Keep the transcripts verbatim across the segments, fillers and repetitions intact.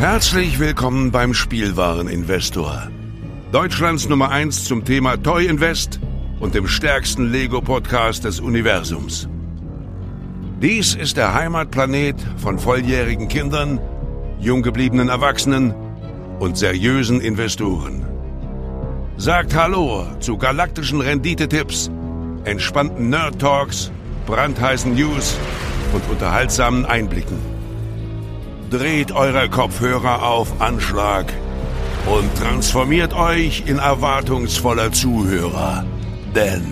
Herzlich willkommen beim Spielwareninvestor. Deutschlands Nummer eins zum Thema Toy Invest und dem stärksten Lego-Podcast des Universums. Dies ist der Heimatplanet von volljährigen Kindern, jung gebliebenen Erwachsenen und seriösen Investoren. Sagt Hallo zu galaktischen Renditetipps, entspannten Nerd-Talks, brandheißen News und unterhaltsamen Einblicken. Dreht eure Kopfhörer auf Anschlag und transformiert euch in erwartungsvoller Zuhörer. Denn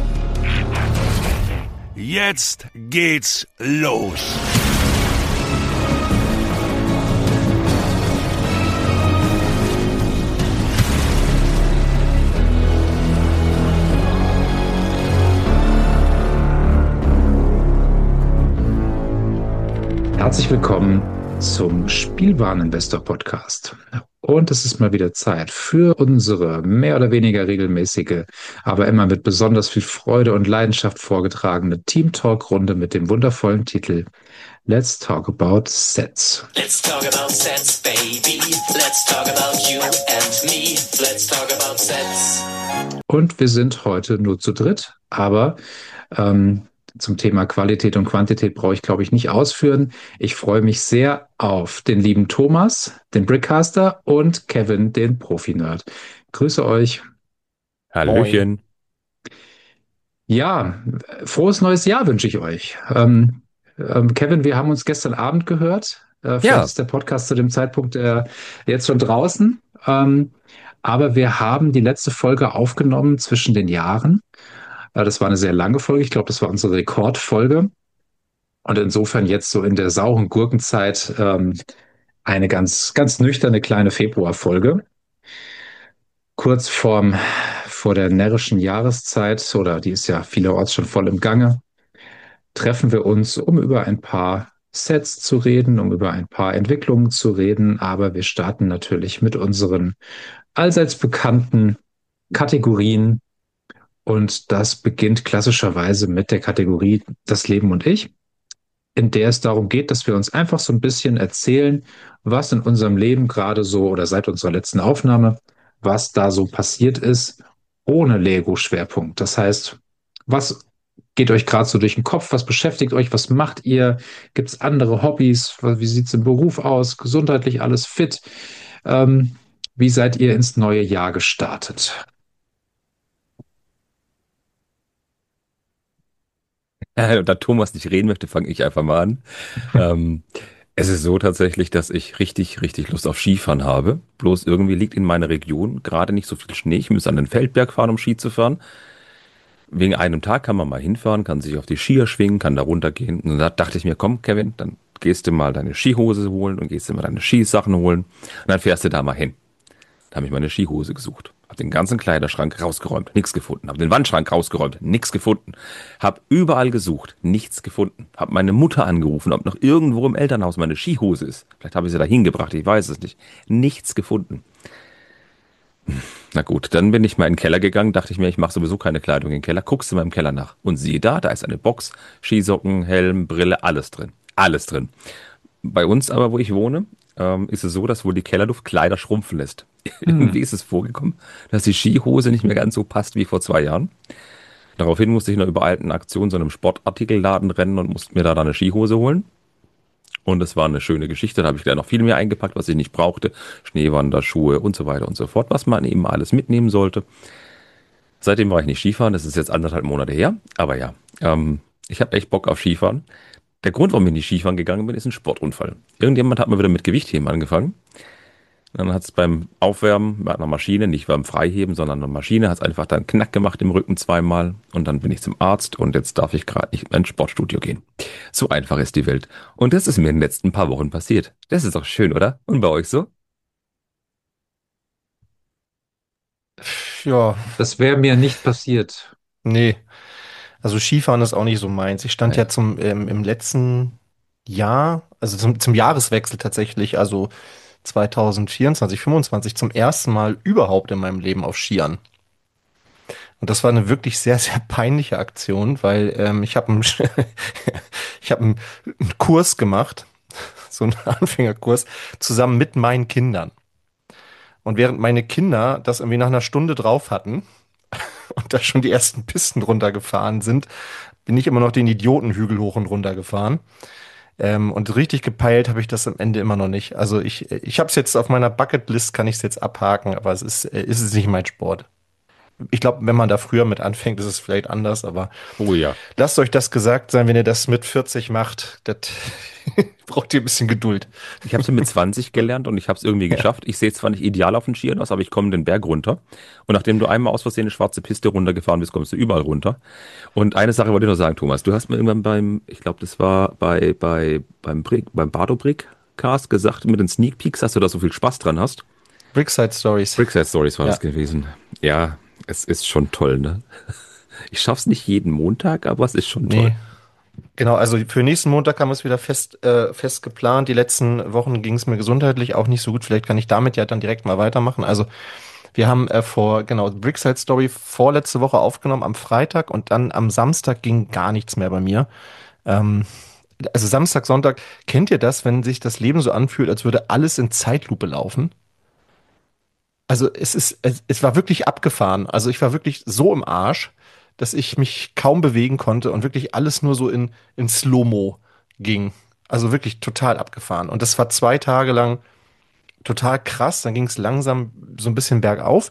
jetzt geht's los. Herzlich willkommen zum Spielwareninvestor-Podcast. Und es ist mal wieder Zeit für unsere mehr oder weniger regelmäßige, aber immer mit besonders viel Freude und Leidenschaft vorgetragene Team-Talk-Runde mit dem wundervollen Titel Let's Talk About Sets. Let's talk about sets, baby. Let's talk about you and me. Let's talk about sets. Und wir sind heute nur zu dritt, aber ähm, zum Thema Qualität und Quantität brauche ich, glaube ich, nicht ausführen. Ich freue mich sehr auf den lieben Thomas, den Brickcaster, und Kevin, den Profi-Nerd. Grüße euch. Hallöchen. Ja, frohes neues Jahr wünsche ich euch. Ähm, ähm, Kevin, wir haben uns gestern Abend gehört. Äh, vielleicht Ja. ist der Podcast zu dem Zeitpunkt äh, jetzt schon draußen. Ähm, aber wir haben die letzte Folge aufgenommen zwischen den Jahren. Das war eine sehr lange Folge. Ich glaube, das war unsere Rekordfolge. Und insofern jetzt so in der sauren Gurkenzeit ähm, eine ganz, ganz nüchterne kleine Februarfolge. Kurz vorm, vor der närrischen Jahreszeit, oder die ist ja vielerorts schon voll im Gange, treffen wir uns, um über ein paar Sets zu reden, um über ein paar Entwicklungen zu reden. Aber wir starten natürlich mit unseren allseits bekannten Kategorien. Und das beginnt klassischerweise mit der Kategorie Das Leben und ich, in der es darum geht, dass wir uns einfach so ein bisschen erzählen, was in unserem Leben gerade so oder seit unserer letzten Aufnahme, was da so passiert ist, ohne Lego-Schwerpunkt. Das heißt, was geht euch gerade so durch den Kopf? Was beschäftigt euch? Was macht ihr? Gibt es andere Hobbys? Wie sieht es im Beruf aus? Gesundheitlich alles fit? Ähm, wie seid ihr ins neue Jahr gestartet? Äh, Da Thomas nicht reden möchte, fange ich einfach mal an. ähm, es ist so tatsächlich, dass ich richtig, richtig Lust auf Skifahren habe. Bloß irgendwie liegt in meiner Region gerade nicht so viel Schnee. Ich muss an den Feldberg fahren, um Ski zu fahren. Wegen einem Tag kann man mal hinfahren, kann sich auf die Skier schwingen, kann da runtergehen. Und da dachte ich mir, komm, Kevin, dann gehst du mal deine Skihose holen und gehst du mal deine Skisachen holen. Und dann fährst du da mal hin. Da habe ich meine Skihose gesucht. Hab den ganzen Kleiderschrank rausgeräumt, nichts gefunden. Hab den Wandschrank rausgeräumt, nichts gefunden. Hab überall gesucht, nichts gefunden. Hab meine Mutter angerufen, ob noch irgendwo im Elternhaus meine Skihose ist. Vielleicht habe ich sie da hingebracht, ich weiß es nicht. Nichts gefunden. Na gut, dann bin ich mal in den Keller gegangen, dachte ich mir, ich mache sowieso keine Kleidung in den Keller. Guckst du mal im Keller nach. Und siehe da, da ist eine Box, Skisocken, Helm, Brille, alles drin. Alles drin. Bei uns aber, wo ich wohne, ähm, ist es so, dass wohl die Kellerluft Kleider schrumpfen lässt. Irgendwie ist es vorgekommen, dass die Skihose nicht mehr ganz so passt wie vor zwei Jahren. Daraufhin musste ich in einer übereilten Aktion so einem Sportartikelladen rennen und musste mir da dann eine Skihose holen. Und es war eine schöne Geschichte. Da habe ich gleich noch viel mehr eingepackt, was ich nicht brauchte. Schneewander, Schuhe und so weiter und so fort, was man eben alles mitnehmen sollte. Seitdem war ich nicht Skifahren. Das ist jetzt anderthalb Monate her. Aber ja, ähm, ich habe echt Bock auf Skifahren. Der Grund, warum ich nicht Skifahren gegangen bin, ist ein Sportunfall. Irgendjemand hat mal wieder mit Gewichtheben angefangen. Dann hat es beim Aufwärmen mit einer Maschine, nicht beim Freiheben, sondern eine Maschine, hat es einfach dann Knack gemacht im Rücken zweimal. Und dann bin ich zum Arzt und jetzt darf ich gerade nicht mehr ins Sportstudio gehen. So einfach ist die Welt. Und das ist mir in den letzten paar Wochen passiert. Das ist doch schön, oder? Und bei euch so? Ja, Das wäre mir nicht passiert. nee. Also Skifahren ist auch nicht so meins. Ich stand Nee. ja zum ähm, im letzten Jahr, also zum, zum Jahreswechsel tatsächlich, also zwanzig vierundzwanzig, fünfundzwanzig zum ersten Mal überhaupt in meinem Leben auf Skiern. Und das war eine wirklich sehr, sehr peinliche Aktion, weil ähm, ich habe einen, ich habe einen, einen Kurs gemacht, so einen Anfängerkurs zusammen mit meinen Kindern. Und während meine Kinder das irgendwie nach einer Stunde drauf hatten und da schon die ersten Pisten runtergefahren sind, bin ich immer noch den Idiotenhügel hoch und runter gefahren. Ähm, und richtig gepeilt habe ich das am Ende immer noch nicht. Also ich, ich habe es jetzt auf meiner Bucketlist, kann ich es jetzt abhaken, aber es ist, äh, ist es nicht mein Sport. Ich glaube, wenn man da früher mit anfängt, ist es vielleicht anders, aber Oh ja. lasst euch das gesagt sein, wenn ihr das mit vierzig macht, das braucht ihr ein bisschen Geduld. Ich habe es mit zwanzig gelernt und ich habe es irgendwie geschafft. Ich sehe zwar nicht ideal auf den Skiern aus, aber ich komme den Berg runter. Und nachdem du einmal aus Versehen eine schwarze Piste runtergefahren bist, kommst du überall runter. Und eine Sache wollte ich noch sagen, Thomas. Du hast mir irgendwann beim, ich glaube, das war bei, bei, beim Brick, beim Bardo Brick Cast gesagt, mit den Sneak Peeks, dass du da so viel Spaß dran hast. Brickside Stories. Brickside Stories war Ja. das gewesen. Ja, es ist schon toll, ne? Ich schaff's nicht jeden Montag, aber es ist schon toll. Nee. Genau, also für nächsten Montag haben wir es wieder fest, äh, fest geplant. Die letzten Wochen ging es mir gesundheitlich auch nicht so gut. Vielleicht kann ich damit ja dann direkt mal weitermachen. Also wir haben äh, vor, genau, Brickside Story vorletzte Woche aufgenommen am Freitag und dann am Samstag ging gar nichts mehr bei mir. Ähm, also Samstag, Sonntag, kennt ihr das, wenn sich das Leben so anfühlt, als würde alles in Zeitlupe laufen? Also es ist, es, es war wirklich abgefahren. Also ich war wirklich so im Arsch, dass ich mich kaum bewegen konnte und wirklich alles nur so in, in Slow-Mo ging. Also wirklich total abgefahren. Und das war zwei Tage lang total krass. Dann ging es langsam so ein bisschen bergauf.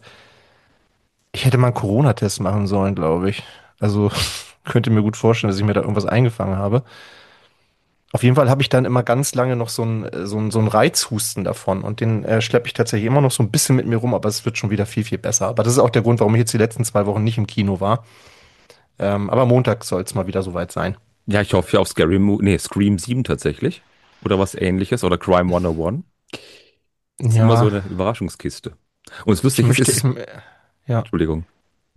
Ich hätte mal einen Corona-Test machen sollen, glaube ich. Also könnte mir gut vorstellen, dass ich mir da irgendwas eingefangen habe. Auf jeden Fall habe ich dann immer ganz lange noch so einen so einen, so einen Reizhusten davon und den äh, schleppe ich tatsächlich immer noch so ein bisschen mit mir rum, aber es wird schon wieder viel, viel besser. Aber das ist auch der Grund, warum ich jetzt die letzten zwei Wochen nicht im Kino war. Ähm, aber Montag soll es mal wieder soweit sein. Ja, ich hoffe ja auf Scary Mo nee, Scream sieben tatsächlich. Oder was ähnliches. Oder Crime hundertundeins. Das ist immer so Ja, eine Überraschungskiste. Und das ich Lustige ist, möchte, es ich, ist, ja, Entschuldigung.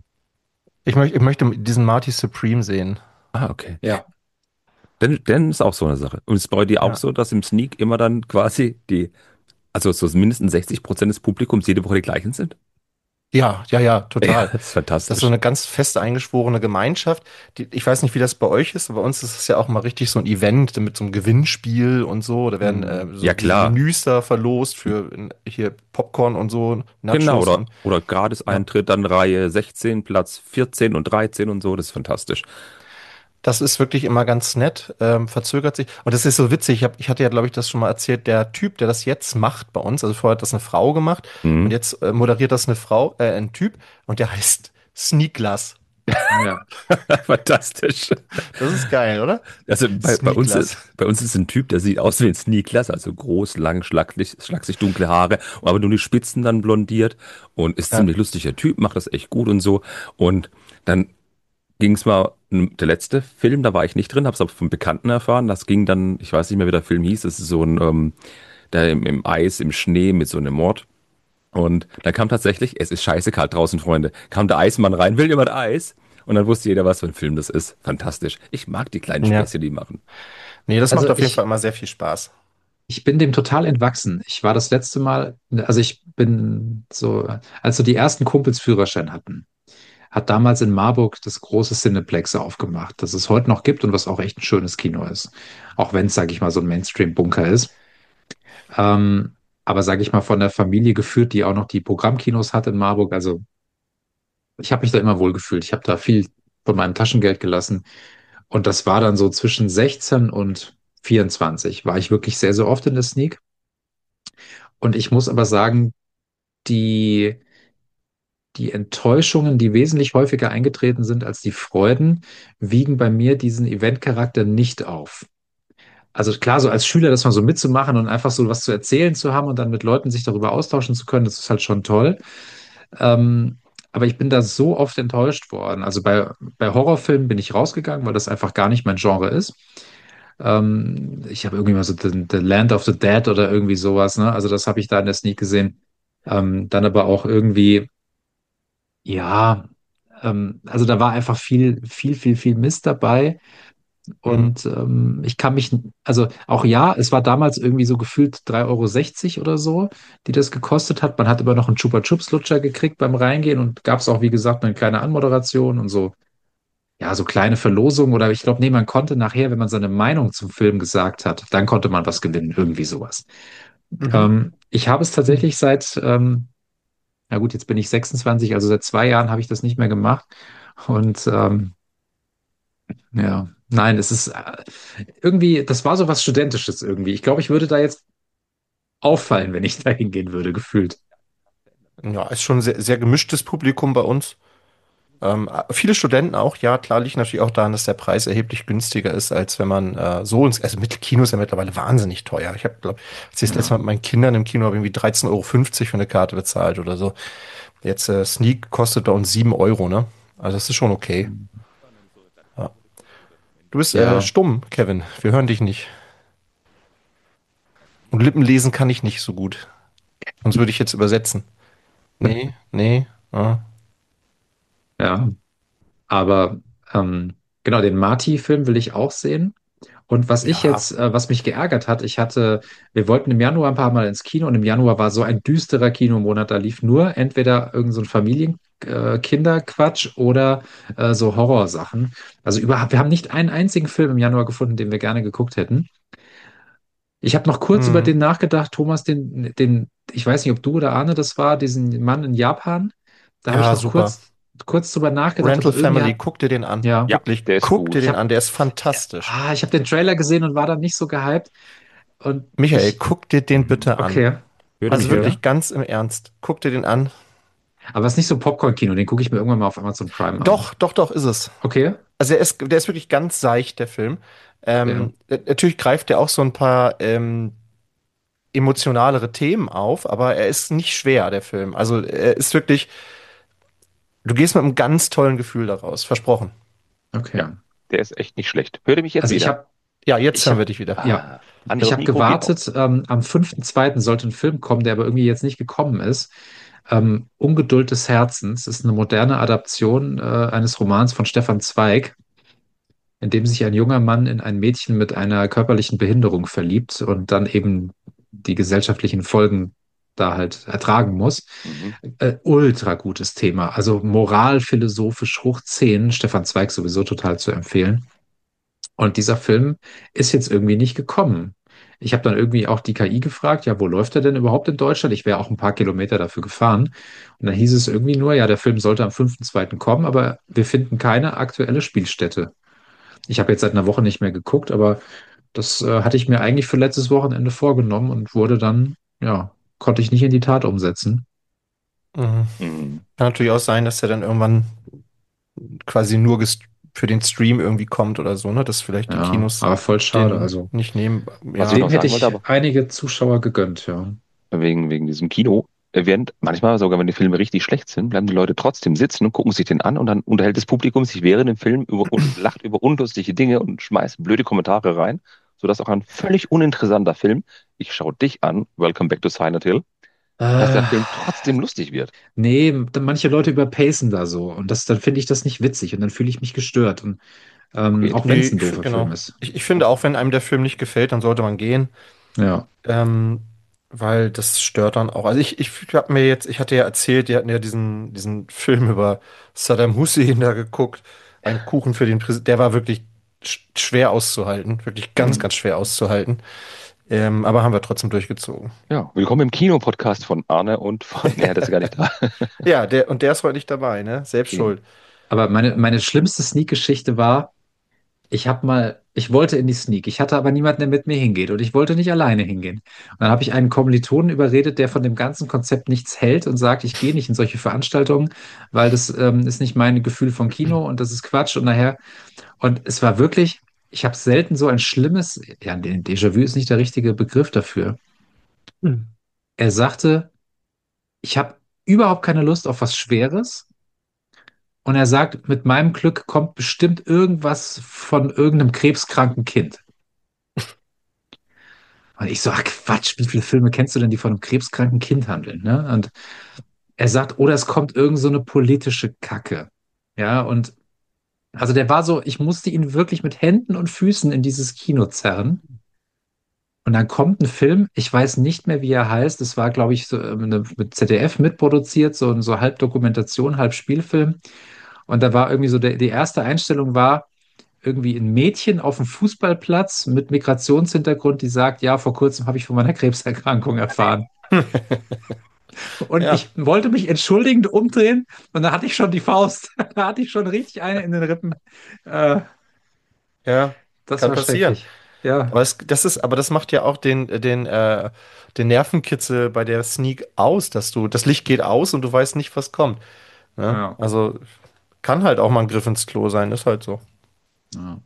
ich möchte, ich möchte diesen Marty Supreme sehen. Ah, okay. Ja. Denn, denn ist auch so eine Sache. Und es ist bei dir auch Ja, so, dass im Sneak immer dann quasi die, also so mindestens sechzig Prozent des Publikums jede Woche die gleichen sind? ja, ja, ja, Ja, total. das ist Das ist so fantastisch. eine ganz fest eingeschworene Gemeinschaft. Die, ich weiß nicht, wie das bei euch ist, aber bei uns ist es ja auch mal richtig so ein Event mit so einem Gewinnspiel und so. Da werden äh, so Ja, diese klar. Menüs da verlost für äh, hier Popcorn und so, Genau, Nachos oder, und oder ja. Gratis-Eintritt, dann Reihe sechzehn, Platz vierzehn und dreizehn und so, das ist fantastisch. Das ist wirklich immer ganz nett, ähm, verzögert sich. Und das ist so witzig. Ich, hab, ich hatte ja, glaube ich, das schon mal erzählt. Der Typ, der das jetzt macht bei uns, also vorher hat das eine Frau gemacht und Mhm. jetzt äh, moderiert das eine Frau, äh, ein Typ und der heißt Sneaklas. Ja. Fantastisch. Das ist geil, oder? Also bei, bei uns Sneaklas. ist, bei uns ist ein Typ, der sieht aus wie ein Sneaklas, also groß, lang, schlagsig, schlagsig dunkle Haare, aber nur die Spitzen dann blondiert und ist Ja. ziemlich lustiger Typ, macht das echt gut und so. Und dann ging es mal, der letzte Film, da war ich nicht drin, habe es aber vom Bekannten erfahren. Das ging dann, ich weiß nicht mehr, wie der Film hieß, das ist so ein, ähm, der im, im Eis, im Schnee mit so einem Mord. Und dann kam tatsächlich, es ist scheiße kalt draußen, Freunde, kam der Eismann rein, will jemand Eis? Und dann wusste jeder, was für ein Film das ist. Fantastisch. Ich mag die kleinen Ja. Späße, die machen. Nee, das macht Also auf jeden Fall ich, immer sehr viel Spaß. ich bin dem total entwachsen. Ich war das letzte Mal, also ich bin so, als so die ersten Kumpels Führerschein hatten, hat damals in Marburg das große Cineplex aufgemacht, das es heute noch gibt und was auch echt ein schönes Kino ist. Auch wenn es, sage ich mal, so ein Mainstream-Bunker ist. Ähm, aber sage ich mal, von der Familie geführt, die auch noch die Programmkinos hat in Marburg. Also ich habe mich da immer wohl gefühlt. Ich habe da viel von meinem Taschengeld gelassen. Und das war dann so zwischen sechzehn und vierundzwanzig. War ich wirklich sehr, sehr oft in der Sneak. Und ich muss aber sagen, die, die Enttäuschungen, die wesentlich häufiger eingetreten sind als die Freuden, wiegen bei mir diesen Eventcharakter nicht auf. Also klar, so als Schüler das mal so mitzumachen und einfach so was zu erzählen zu haben und dann mit Leuten sich darüber austauschen zu können, das ist halt schon toll. Ähm, aber ich bin da so oft enttäuscht worden. Also bei, bei Horrorfilmen bin ich rausgegangen, weil das einfach gar nicht mein Genre ist. Ähm, ich habe irgendwie mal so The, The Land of the Dead oder irgendwie sowas, ne? Also das habe ich da in der Sneak gesehen. Ähm, dann aber auch irgendwie, ja, ähm, also da war einfach viel, viel, viel, viel Mist dabei. Mhm. Und ähm, ich kann mich, also auch ja, es war damals irgendwie so gefühlt drei Euro sechzig oder so, die das gekostet hat. Man hat immer noch einen Chupa Chups Lutscher gekriegt beim Reingehen und gab es auch, wie gesagt, eine kleine Anmoderation und so. ja, so kleine Verlosungen oder ich glaube, nee, man konnte nachher, wenn man seine Meinung zum Film gesagt hat, dann konnte man was gewinnen, irgendwie sowas. Mhm. Ähm, ich habe es tatsächlich seit, ähm, na gut, jetzt bin ich sechsundzwanzig, also seit zwei Jahren habe ich das nicht mehr gemacht. Und ähm, ja, nein, es ist äh, irgendwie, das war so was Studentisches irgendwie. Ich glaube, ich würde da jetzt auffallen, wenn ich da hingehen würde, gefühlt. Ja, ist schon sehr, sehr gemischtes Publikum bei uns. Ähm, viele Studenten auch, ja, klar, liegt natürlich auch daran, dass der Preis erheblich günstiger ist, als wenn man äh, so ins, also mit Kino ist ja mittlerweile wahnsinnig teuer. Ich habe, glaube als ich das letzte Ja, Mal mit meinen Kindern im Kino habe irgendwie dreizehn Euro fünfzig für eine Karte bezahlt oder so. Jetzt äh, Sneak kostet bei uns sieben Euro, ne? Also das ist schon okay. Ja. Du bist äh, ja, stumm, Kevin. Wir hören dich nicht. Und Lippen lesen kann ich nicht so gut. Sonst würde ich jetzt übersetzen. Nee, nee. Ah. ja. Aber ähm, genau, den Marty-Film will ich auch sehen. Und was ich Ja. jetzt, äh, was mich geärgert hat, ich hatte, wir wollten im Januar ein paar Mal ins Kino und im Januar war so ein düsterer Kinomonat, da lief nur entweder irgend so ein Familien, äh, Kinderquatsch oder äh, so Horrorsachen. Also überhaupt, wir haben nicht einen einzigen Film im Januar gefunden, den wir gerne geguckt hätten. Ich habe noch kurz über Hm. den nachgedacht, Thomas, den, den, ich weiß nicht, ob du oder Arne das war, diesen Mann in Japan. Da habe ich Ja, noch super. kurz, kurz drüber nachgedacht, Rental aber irgendwie Family, hat, guck dir den an. ja, Ja, Wirklich, der ist guck dir ich gut. den habe an. Der ist ja, fantastisch. ah, ich habe den Trailer gesehen und war dann nicht so gehypt. Und Michael, ich, guck dir den bitte an. okay, Höre Also dich, höre okay. wirklich dich. ganz im Ernst. Guck dir den an. Aber es ist nicht so Popcorn-Kino, den gucke ich mir irgendwann mal auf Amazon Prime an. Doch, doch, doch, ist es. Okay, Also der ist, der ist wirklich ganz seicht, der Film. ja, Ähm, äh, natürlich greift er auch so ein paar ähm, emotionalere Themen auf, aber er ist nicht schwer, der Film. Also er ist wirklich, du gehst mit einem ganz tollen Gefühl daraus, versprochen. okay. Ja, der ist echt nicht schlecht. Hör mich jetzt Also ich wieder. habe, Ja, jetzt ich hören wir habe, dich wieder. ja, Ah, ich anderes habe Mikro geht auch. gewartet. Ähm, am fünften zweiten sollte ein Film kommen, der aber irgendwie jetzt nicht gekommen ist. Ähm, Ungeduld des Herzens ist eine moderne Adaption äh, eines Romans von Stefan Zweig, in dem sich ein junger Mann in ein Mädchen mit einer körperlichen Behinderung verliebt und dann eben die gesellschaftlichen Folgen da halt ertragen muss. Mhm. Äh, ultra gutes Thema. Also moralphilosophisch hoch zehn. Stefan Zweig sowieso total zu empfehlen. Und dieser Film ist jetzt irgendwie nicht gekommen. Ich habe dann irgendwie auch die K I gefragt, ja, wo läuft er denn überhaupt in Deutschland? Ich wäre auch ein paar Kilometer dafür gefahren. Und dann hieß es irgendwie nur, ja, der Film sollte am fünften zweiten kommen, aber wir finden keine aktuelle Spielstätte. Ich habe jetzt seit einer Woche nicht mehr geguckt, aber das äh, hatte ich mir eigentlich für letztes Wochenende vorgenommen und wurde dann, ja, konnte ich nicht in die Tat umsetzen. Mhm. Mhm. Kann natürlich auch sein, dass er dann irgendwann quasi nur gest- für den Stream irgendwie kommt oder so, ne? Dass vielleicht die Ja, Kinos aber voll schade. den Also, nicht nehmen. Was ich Ja. dem noch hätte sagen wollte, ich aber einige Zuschauer gegönnt, ja. wegen, wegen diesem Kino, äh, während manchmal sogar, wenn die Filme richtig schlecht sind, bleiben die Leute trotzdem sitzen und gucken sich den an und dann unterhält das Publikum sich während dem Film über und lacht über unlustige Dinge und schmeißt blöde Kommentare rein, sodass auch ein völlig uninteressanter Film, ich schaue dich an, Welcome Back to Silent Hill, dass der Äh, Film trotzdem lustig wird. nee, dann manche Leute überpacen da so und das, dann finde ich das nicht witzig und dann fühle ich mich gestört. Und ähm, Okay. auch wenn Nee, es ein ich, fi- doofer Film genau. ist. Ich, ich finde auch, wenn einem der Film nicht gefällt, dann sollte man gehen. Ja. Ähm, weil das stört dann auch. Also ich, ich habe mir jetzt, ich hatte ja erzählt, die hatten ja diesen, diesen Film über Saddam Hussein da geguckt. Ein Kuchen für den Präsidenten. Der war wirklich sch schwer auszuhalten. Wirklich ganz, ganz schwer auszuhalten. Ähm, aber haben wir trotzdem durchgezogen. Ja, willkommen im Kino-Podcast von Arne und von, nee, das ist gar nicht da. Ja, der, und der ist heute nicht dabei, ne? Selbst Eben. schuld. Aber meine, meine schlimmste Sneak-Geschichte war, ich habe mal, ich wollte in die Sneak, ich hatte aber niemanden, der mit mir hingeht und ich wollte nicht alleine hingehen. Und dann habe ich einen Kommilitonen überredet, der von dem ganzen Konzept nichts hält und sagt, ich gehe nicht in solche Veranstaltungen, weil das ähm, ist nicht mein Gefühl von Kino und das ist Quatsch und nachher. Und es war wirklich, ich habe selten so ein schlimmes, ja, Déjà-vu ist nicht der richtige Begriff dafür. Hm. Er sagte, ich habe überhaupt keine Lust auf was Schweres. Und er sagt, mit meinem Glück kommt bestimmt irgendwas von irgendeinem krebskranken Kind. Und ich so, ach Quatsch, wie viele Filme kennst du denn, die von einem krebskranken Kind handeln? Ne? Und er sagt, oder es kommt irgend so eine politische Kacke. Ja, und also der war so, ich musste ihn wirklich mit Händen und Füßen in dieses Kino zerren. Und dann kommt ein Film, ich weiß nicht mehr, wie er heißt. Es war, glaube ich, so ähm, eine- mit Z D F mitproduziert, so, so halb Dokumentation, halb Spielfilm. Und da war irgendwie so, der, die erste Einstellung war irgendwie ein Mädchen auf dem Fußballplatz mit Migrationshintergrund, die sagt, ja, vor kurzem habe ich von meiner Krebserkrankung erfahren. Und Ja, ich wollte mich entschuldigend umdrehen und da hatte ich schon die Faust. Da hatte ich schon richtig eine in den Rippen. Äh, ja, das kann war passieren. schrecklich. Ja, Aber es, das ist, aber das macht ja auch den, den, äh, den Nervenkitzel bei der Sneak aus, dass du, das Licht geht aus und du weißt nicht, was kommt. Ne? ja, Also kann halt auch mal ein Griff ins Klo sein, ist halt so. ja.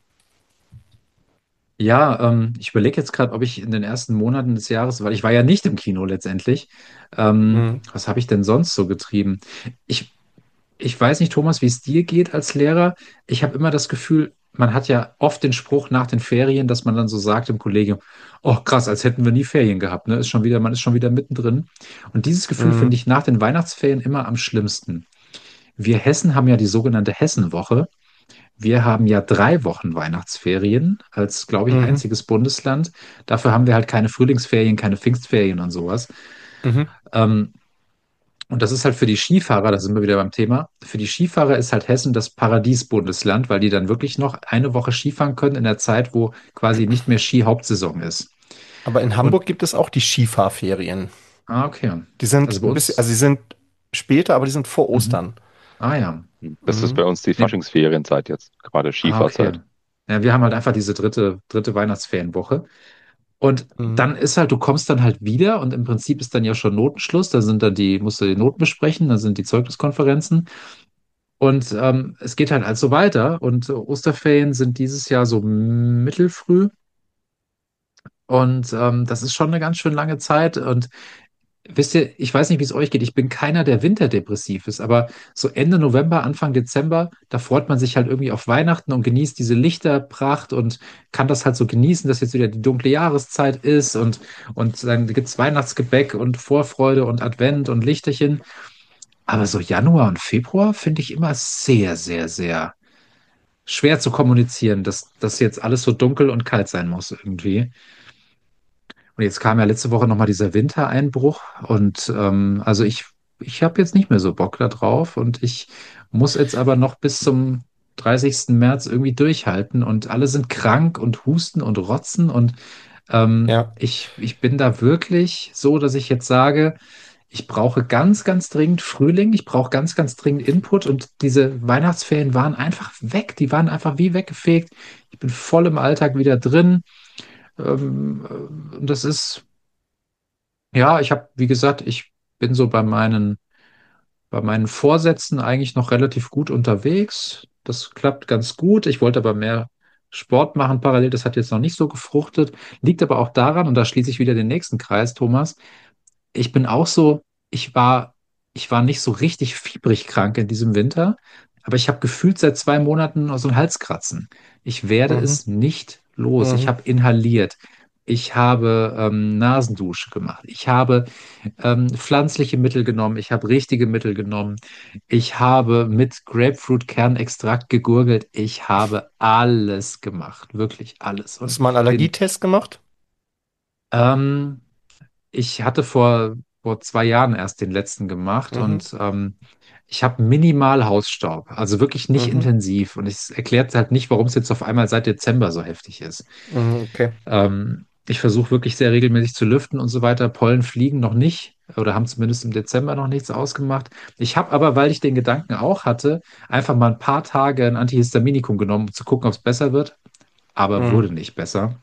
Ja, ähm, ich überlege jetzt gerade, ob ich in den ersten Monaten des Jahres, weil ich war ja nicht im Kino letztendlich, ähm, Mhm. was habe ich denn sonst so getrieben? Ich, ich weiß nicht, Thomas, wie es dir geht als Lehrer. Ich habe immer das Gefühl, man hat ja oft den Spruch nach den Ferien, dass man dann so sagt im Kollegium, oh krass, als hätten wir nie Ferien gehabt, ne? Ist schon wieder, man ist schon wieder mittendrin. Und dieses Gefühl finde Mhm. ich nach den Weihnachtsferien immer am schlimmsten. Wir Hessen haben ja die sogenannte Hessenwoche. Wir haben ja drei Wochen Weihnachtsferien als, glaube ich, Mhm. einziges Bundesland. Dafür haben wir halt keine Frühlingsferien, keine Pfingstferien und sowas. Mhm. Ähm, und das ist halt für die Skifahrer, da sind wir wieder beim Thema, für die Skifahrer ist halt Hessen das Paradiesbundesland, weil die dann wirklich noch eine Woche Skifahren können in der Zeit, wo quasi nicht mehr Ski-Hauptsaison ist. Aber in Und, Hamburg gibt es auch die Skifahrferien. ah, okay. Die Also sind bei ein bisschen, also uns, sie sind später, aber die sind vor mhm. Ostern. Ah ja. Das ist bei Mhm. uns die Nee, Faschingsferienzeit jetzt, gerade ah, okay. Skifahrzeit. Ja, wir haben halt einfach diese dritte, dritte Weihnachtsferienwoche. Und Mhm. dann ist halt, du kommst dann halt wieder und im Prinzip ist dann ja schon Notenschluss. Da sind dann die, musst du die Noten besprechen, dann sind die Zeugniskonferenzen. Und ähm, es geht halt also weiter. Und äh, Osterferien sind dieses Jahr so mittelfrüh. Und ähm, das ist schon eine ganz schön lange Zeit. Und wisst ihr, ich weiß nicht, wie es euch geht. Ich bin keiner, der winterdepressiv ist, aber so Ende November, Anfang Dezember, da freut man sich halt irgendwie auf Weihnachten und genießt diese Lichterpracht und kann das halt so genießen, dass jetzt wieder die dunkle Jahreszeit ist und, und dann gibt es Weihnachtsgebäck und Vorfreude und Advent und Lichterchen. Aber so Januar und Februar finde ich immer sehr, sehr, sehr schwer zu kommunizieren, dass das jetzt alles so dunkel und kalt sein muss irgendwie. Und jetzt kam ja letzte Woche nochmal dieser Wintereinbruch und ähm, also ich, ich habe jetzt nicht mehr so Bock da drauf und ich muss jetzt aber noch bis zum dreißigsten März irgendwie durchhalten und alle sind krank und husten und rotzen und ähm, Ja. ich, ich bin da wirklich so, dass ich jetzt sage, ich brauche ganz, ganz dringend Frühling, ich brauche ganz, ganz dringend Input und diese Weihnachtsferien waren einfach weg, die waren einfach wie weggefegt. Ich bin voll im Alltag wieder drin. Ähm, äh, und das ist ja, ich habe, wie gesagt, ich bin so bei meinen, bei meinen Vorsätzen eigentlich noch relativ gut unterwegs. Das klappt ganz gut. Ich wollte aber mehr Sport machen parallel. Das hat jetzt noch nicht so gefruchtet. Liegt aber auch daran, und da schließe ich wieder den nächsten Kreis, Thomas. Ich bin auch so, ich war, ich war nicht so richtig fiebrig krank in diesem Winter, aber ich habe gefühlt seit zwei Monaten so ein Halskratzen. Ich werde Mhm. es nicht los. Ich Mhm. habe inhaliert. Ich habe ähm, Nasendusche gemacht. Ich habe ähm, pflanzliche Mittel genommen. Ich habe richtige Mittel genommen. Ich habe mit Grapefruit-Kernextrakt gegurgelt. Ich habe alles gemacht. Wirklich alles. Hast Und du mal einen den, Allergietest gemacht? ähm, ich hatte vor, vor zwei Jahren erst den letzten gemacht Mhm. und ähm, ich habe minimal Hausstaub, also wirklich nicht Mhm. intensiv. Und es erklärt halt nicht, warum es jetzt auf einmal seit Dezember so heftig ist. Mhm. Okay. Ähm, ich versuche wirklich sehr regelmäßig zu lüften und so weiter. Pollen fliegen noch nicht oder haben zumindest im Dezember noch nichts ausgemacht. Ich habe aber, weil ich den Gedanken auch hatte, einfach mal ein paar Tage ein Antihistaminikum genommen, um zu gucken, ob es besser wird, aber Mhm. wurde nicht besser.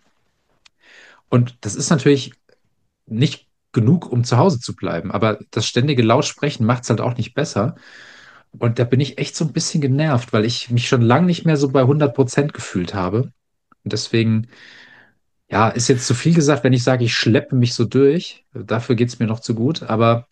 Und das ist natürlich nicht genug, um zu Hause zu bleiben. Aber das ständige Lautsprechen macht es halt auch nicht besser. Und da bin ich echt so ein bisschen genervt, weil ich mich schon lange nicht mehr so bei hundert Prozent gefühlt habe. Und deswegen, ja, ist jetzt zu viel gesagt, wenn ich sage, ich schleppe mich so durch. Dafür geht es mir noch zu gut. Aber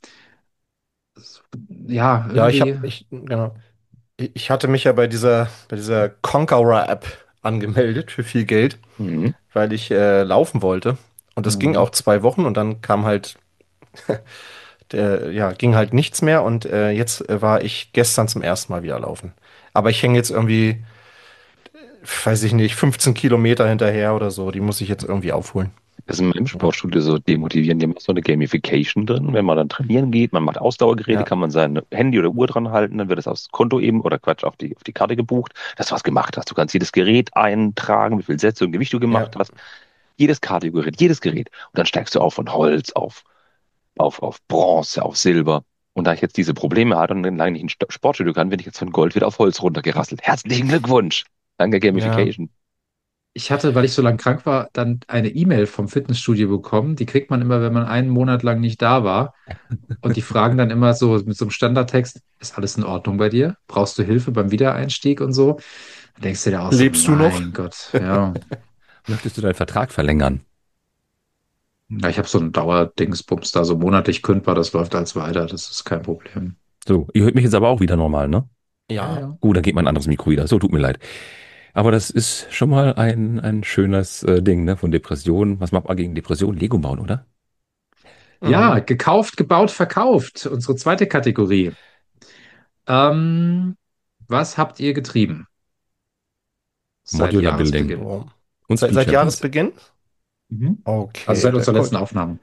ja, Ja, ich irgendwie, habe, ich, genau. Ich ich hatte mich ja bei dieser, bei dieser Conqueror-App angemeldet für viel Geld, Mhm. weil ich äh, laufen wollte. Und das ging hm, auch zwei Wochen und dann kam halt, der, ja, ging halt nichts mehr und äh, jetzt äh, war ich gestern zum ersten Mal wieder laufen. Aber ich hänge jetzt irgendwie, weiß ich nicht, fünfzehn Kilometer hinterher oder so. Die muss ich jetzt irgendwie aufholen. Das ist in meinem Sportstudio so demotivierend. Die haben so eine Gamification drin. Wenn man dann trainieren geht, man macht Ausdauergeräte, Ja, kann man sein Handy oder Uhr dran halten, dann wird es aufs Konto eben oder Quatsch, auf die, auf die Karte gebucht, dass du was gemacht hast. Du kannst jedes Gerät eintragen, wie viel Sätze und Gewicht du gemacht ja, hast. Jedes Kardiogerät, jedes Gerät. Und dann steigst du auf von Holz auf, auf, auf Bronze, auf Silber. Und da ich jetzt diese Probleme hatte und lange nicht ins Sto- Sportstudio kann, bin ich jetzt von Gold wieder auf Holz runtergerasselt. Herzlichen Glückwunsch! Danke ja. Gamification. Ich hatte, weil ich so lange krank war, dann eine E-Mail vom Fitnessstudio bekommen. Die kriegt man immer, wenn man einen Monat lang nicht da war. Und die fragen dann immer so mit so einem Standardtext, ist alles in Ordnung bei dir? Brauchst du Hilfe beim Wiedereinstieg und so? Da denkst du dir auch so, Lebst du noch? mein Gott, ja. Möchtest du deinen Vertrag verlängern? Ja, ich habe so einen Dauerdingsbums da, so monatlich kündbar, das läuft als weiter, das ist kein Problem. So, ihr hört mich jetzt aber auch wieder normal, ne? Ja, Ja. ja. Gut, dann geht mein anderes Mikro wieder. So, tut mir leid. Aber das ist schon mal ein, ein schönes äh, Ding, ne? Von Depressionen. Was macht man gegen Depressionen? Lego bauen, oder? Ja, Mhm. gekauft, gebaut, verkauft. Unsere zweite Kategorie. Ähm, was habt ihr getrieben seit Modular Building Jahresbeginn? So. und Seit, Speed seit Champions. Jahresbeginn? Mhm. Also Okay, seit da unserer letzten kommt, Aufnahme.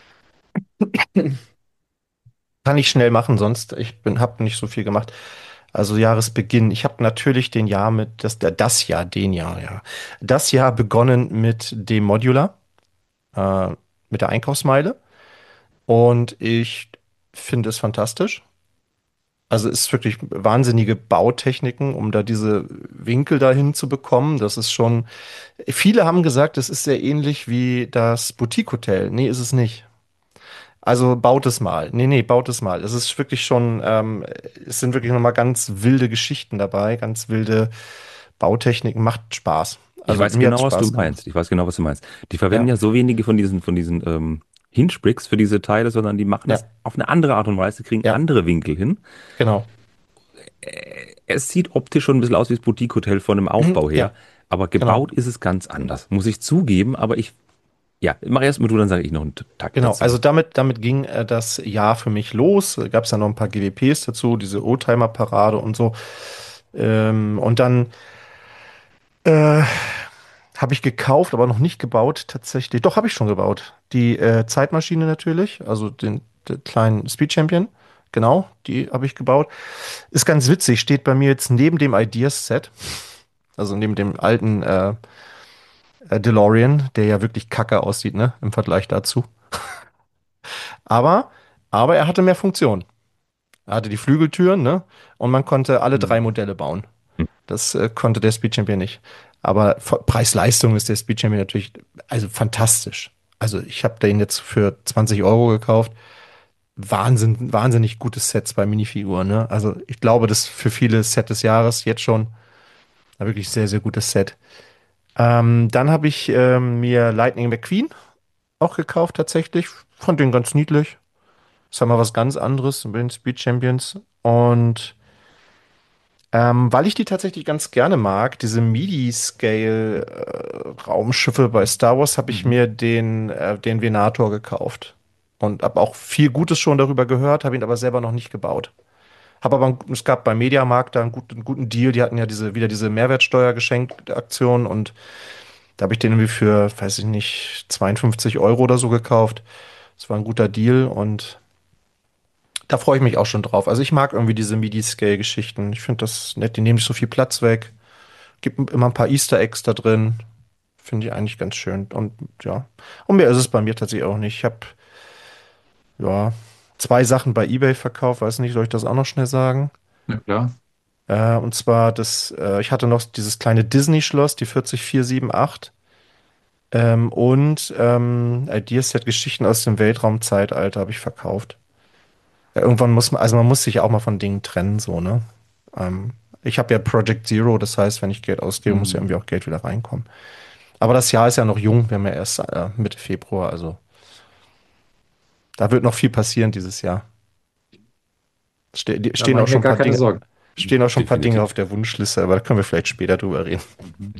kann ich schnell machen, sonst ich bin, habe nicht so viel gemacht. Also Jahresbeginn. Ich habe natürlich den Jahr mit das, das Jahr, den Jahr, ja. Das Jahr begonnen mit dem Modular, äh, mit der Einkaufsmeile. Und ich finde es fantastisch. Also es ist wirklich wahnsinnige Bautechniken, um da diese Winkel dahin zu bekommen. Das ist schon. Viele haben gesagt, es ist sehr ähnlich wie das Boutique Hotel. Nee, ist es nicht. Also baut es mal. Nee, nee, baut es mal. Es ist wirklich schon, ähm, es sind wirklich nochmal ganz wilde Geschichten dabei, ganz wilde Bautechniken. Macht Spaß. Ich Also weiß mir hat genau, was du Spaß gemacht. meinst. Ich weiß genau, was du meinst. Die verwenden Ja, ja so wenige von diesen, von diesen ähm, Hinge-Bricks für diese Teile, sondern die machen das ja, auf eine andere Art und Weise, kriegen ja, andere Winkel hin. genau. Es sieht optisch schon ein bisschen aus wie das Boutique-Hotel von dem Mhm, Aufbau her, ja, aber genau. gebaut ist es ganz anders. Muss ich zugeben, aber ich, ja, mach erst mal du, dann sage ich noch einen Takt Genau, dazu. also damit, damit ging äh, das Jahr für mich los. Gab es dann noch ein paar G W Ps dazu, diese Oldtimer-Parade und so. Ähm, und dann äh, habe ich gekauft, aber noch nicht gebaut tatsächlich. Doch, habe ich schon gebaut. Die äh, Zeitmaschine natürlich, also den, den kleinen Speed Champion. Genau, die habe ich gebaut. Ist ganz witzig, steht bei mir jetzt neben dem Ideas-Set, also neben dem alten äh, äh, DeLorean, der ja wirklich kacke aussieht, ne, im Vergleich dazu. Aber, aber er hatte mehr Funktion. Er hatte die Flügeltüren, ne? Und man konnte alle drei Mhm. Modelle bauen. Hm. Das äh, konnte der Speed Champion nicht. Aber v- Preis-Leistung ist der Speed Champion natürlich also fantastisch. Also ich habe den jetzt für zwanzig Euro gekauft. Wahnsinn, wahnsinnig gutes Set bei Minifiguren, ne? Also ich glaube, das ist für viele Set des Jahres jetzt schon ein wirklich sehr, sehr gutes Set. Ähm, dann habe ich ähm, mir Lightning McQueen auch gekauft tatsächlich. Fand den ganz niedlich. Ist ja mal was ganz anderes bei den Speed Champions. Und ähm, weil ich die tatsächlich ganz gerne mag, diese Midi-Scale-Raumschiffe bei Star Wars, habe ich Mhm. mir den, äh, den Venator gekauft. Und habe auch viel Gutes schon darüber gehört, habe ihn aber selber noch nicht gebaut. Habe aber, es gab beim Mediamarkt da einen guten, einen guten Deal. Die hatten ja diese, wieder diese Mehrwertsteuer-Geschenk-Aktion und da habe ich den irgendwie für, weiß ich nicht, zweiundfünfzig Euro oder so gekauft. Das war ein guter Deal und da freue ich mich auch schon drauf. Also ich mag irgendwie diese MIDI-Scale-Geschichten. Ich finde das nett, die nehmen nicht so viel Platz weg. Gibt immer ein paar Easter Eggs da drin. Finde ich eigentlich ganz schön. Und ja, und mehr ist es bei mir tatsächlich auch nicht. Ich habe ja zwei Sachen bei eBay verkauft. Weiß nicht, soll ich das auch noch schnell sagen? Ja, klar. Äh, und zwar das, äh, ich hatte noch dieses kleine Disney-Schloss, die vier vier vier sieben acht. Ähm, und ähm, Ideaset Geschichten aus dem Weltraumzeitalter habe ich verkauft. Ja, irgendwann muss man, also man muss sich ja auch mal von Dingen trennen, so, ne? Ähm, ich habe ja Project Zero, das heißt, wenn ich Geld ausgebe, muss ja Mhm. irgendwie auch Geld wieder reinkommen. Aber das Jahr ist ja noch jung, wir haben ja erst äh, Mitte Februar, also da wird noch viel passieren dieses Jahr. Ste die, Da stehen mache auch ich mir schon ein gar paar keine Dinge, Sorgen. stehen auch schon ein paar Dinge auf Definitiv. der Wunschliste, aber da können wir vielleicht später drüber reden. Mhm.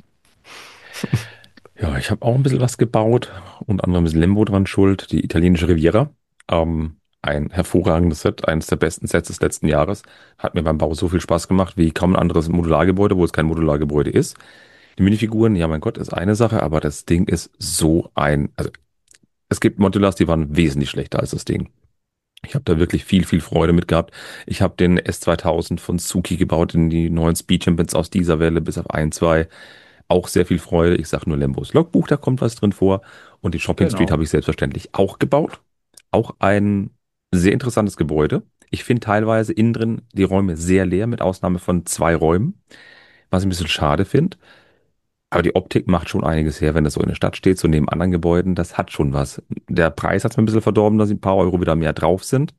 Ja, ich habe auch ein bisschen was gebaut, unter anderem ist Lembo dran schuld, die italienische Riviera. Ähm, ein hervorragendes Set, eines der besten Sets des letzten Jahres. Hat mir beim Bau so viel Spaß gemacht wie kaum ein anderes Modulargebäude, wo es kein Modulargebäude ist. Die Minifiguren, ja mein Gott, ist eine Sache, aber das Ding ist so ein, also Es gibt Modulars, die waren wesentlich schlechter als das Ding. Ich habe da wirklich viel, viel Freude mit gehabt. Ich habe den S zweitausend von Suzuki gebaut, in die neuen Speed Champions aus dieser Welle bis auf ein, zwei. Auch sehr viel Freude. Ich sage nur Lambos Logbuch, da kommt was drin vor. Und die Shopping Street Genau. habe ich selbstverständlich auch gebaut. Auch ein sehr interessantes Gebäude. Ich finde teilweise innen drin die Räume sehr leer, mit Ausnahme von zwei Räumen, was ich ein bisschen schade finde. Aber die Optik macht schon einiges her, wenn das so in der Stadt steht, so neben anderen Gebäuden. Das hat schon was. Der Preis hat es mir ein bisschen verdorben, dass ein paar Euro wieder mehr drauf sind.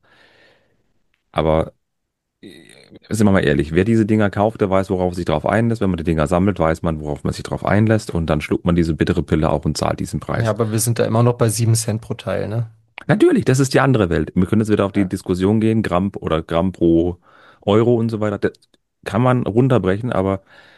Aber äh, sind wir mal ehrlich, wer diese Dinger kauft, der weiß, worauf er sich drauf einlässt. Wenn man die Dinger sammelt, weiß man, worauf man sich drauf einlässt. Und dann schluckt man diese bittere Pille auch und zahlt diesen Ja, Preis. aber wir sind da immer noch bei sieben Cent pro Teil, ne? Natürlich, das ist die andere Welt. Wir können jetzt wieder auf die Ja. Diskussion gehen, Gramm oder Gramm pro Euro und so weiter. Das kann man runterbrechen, aber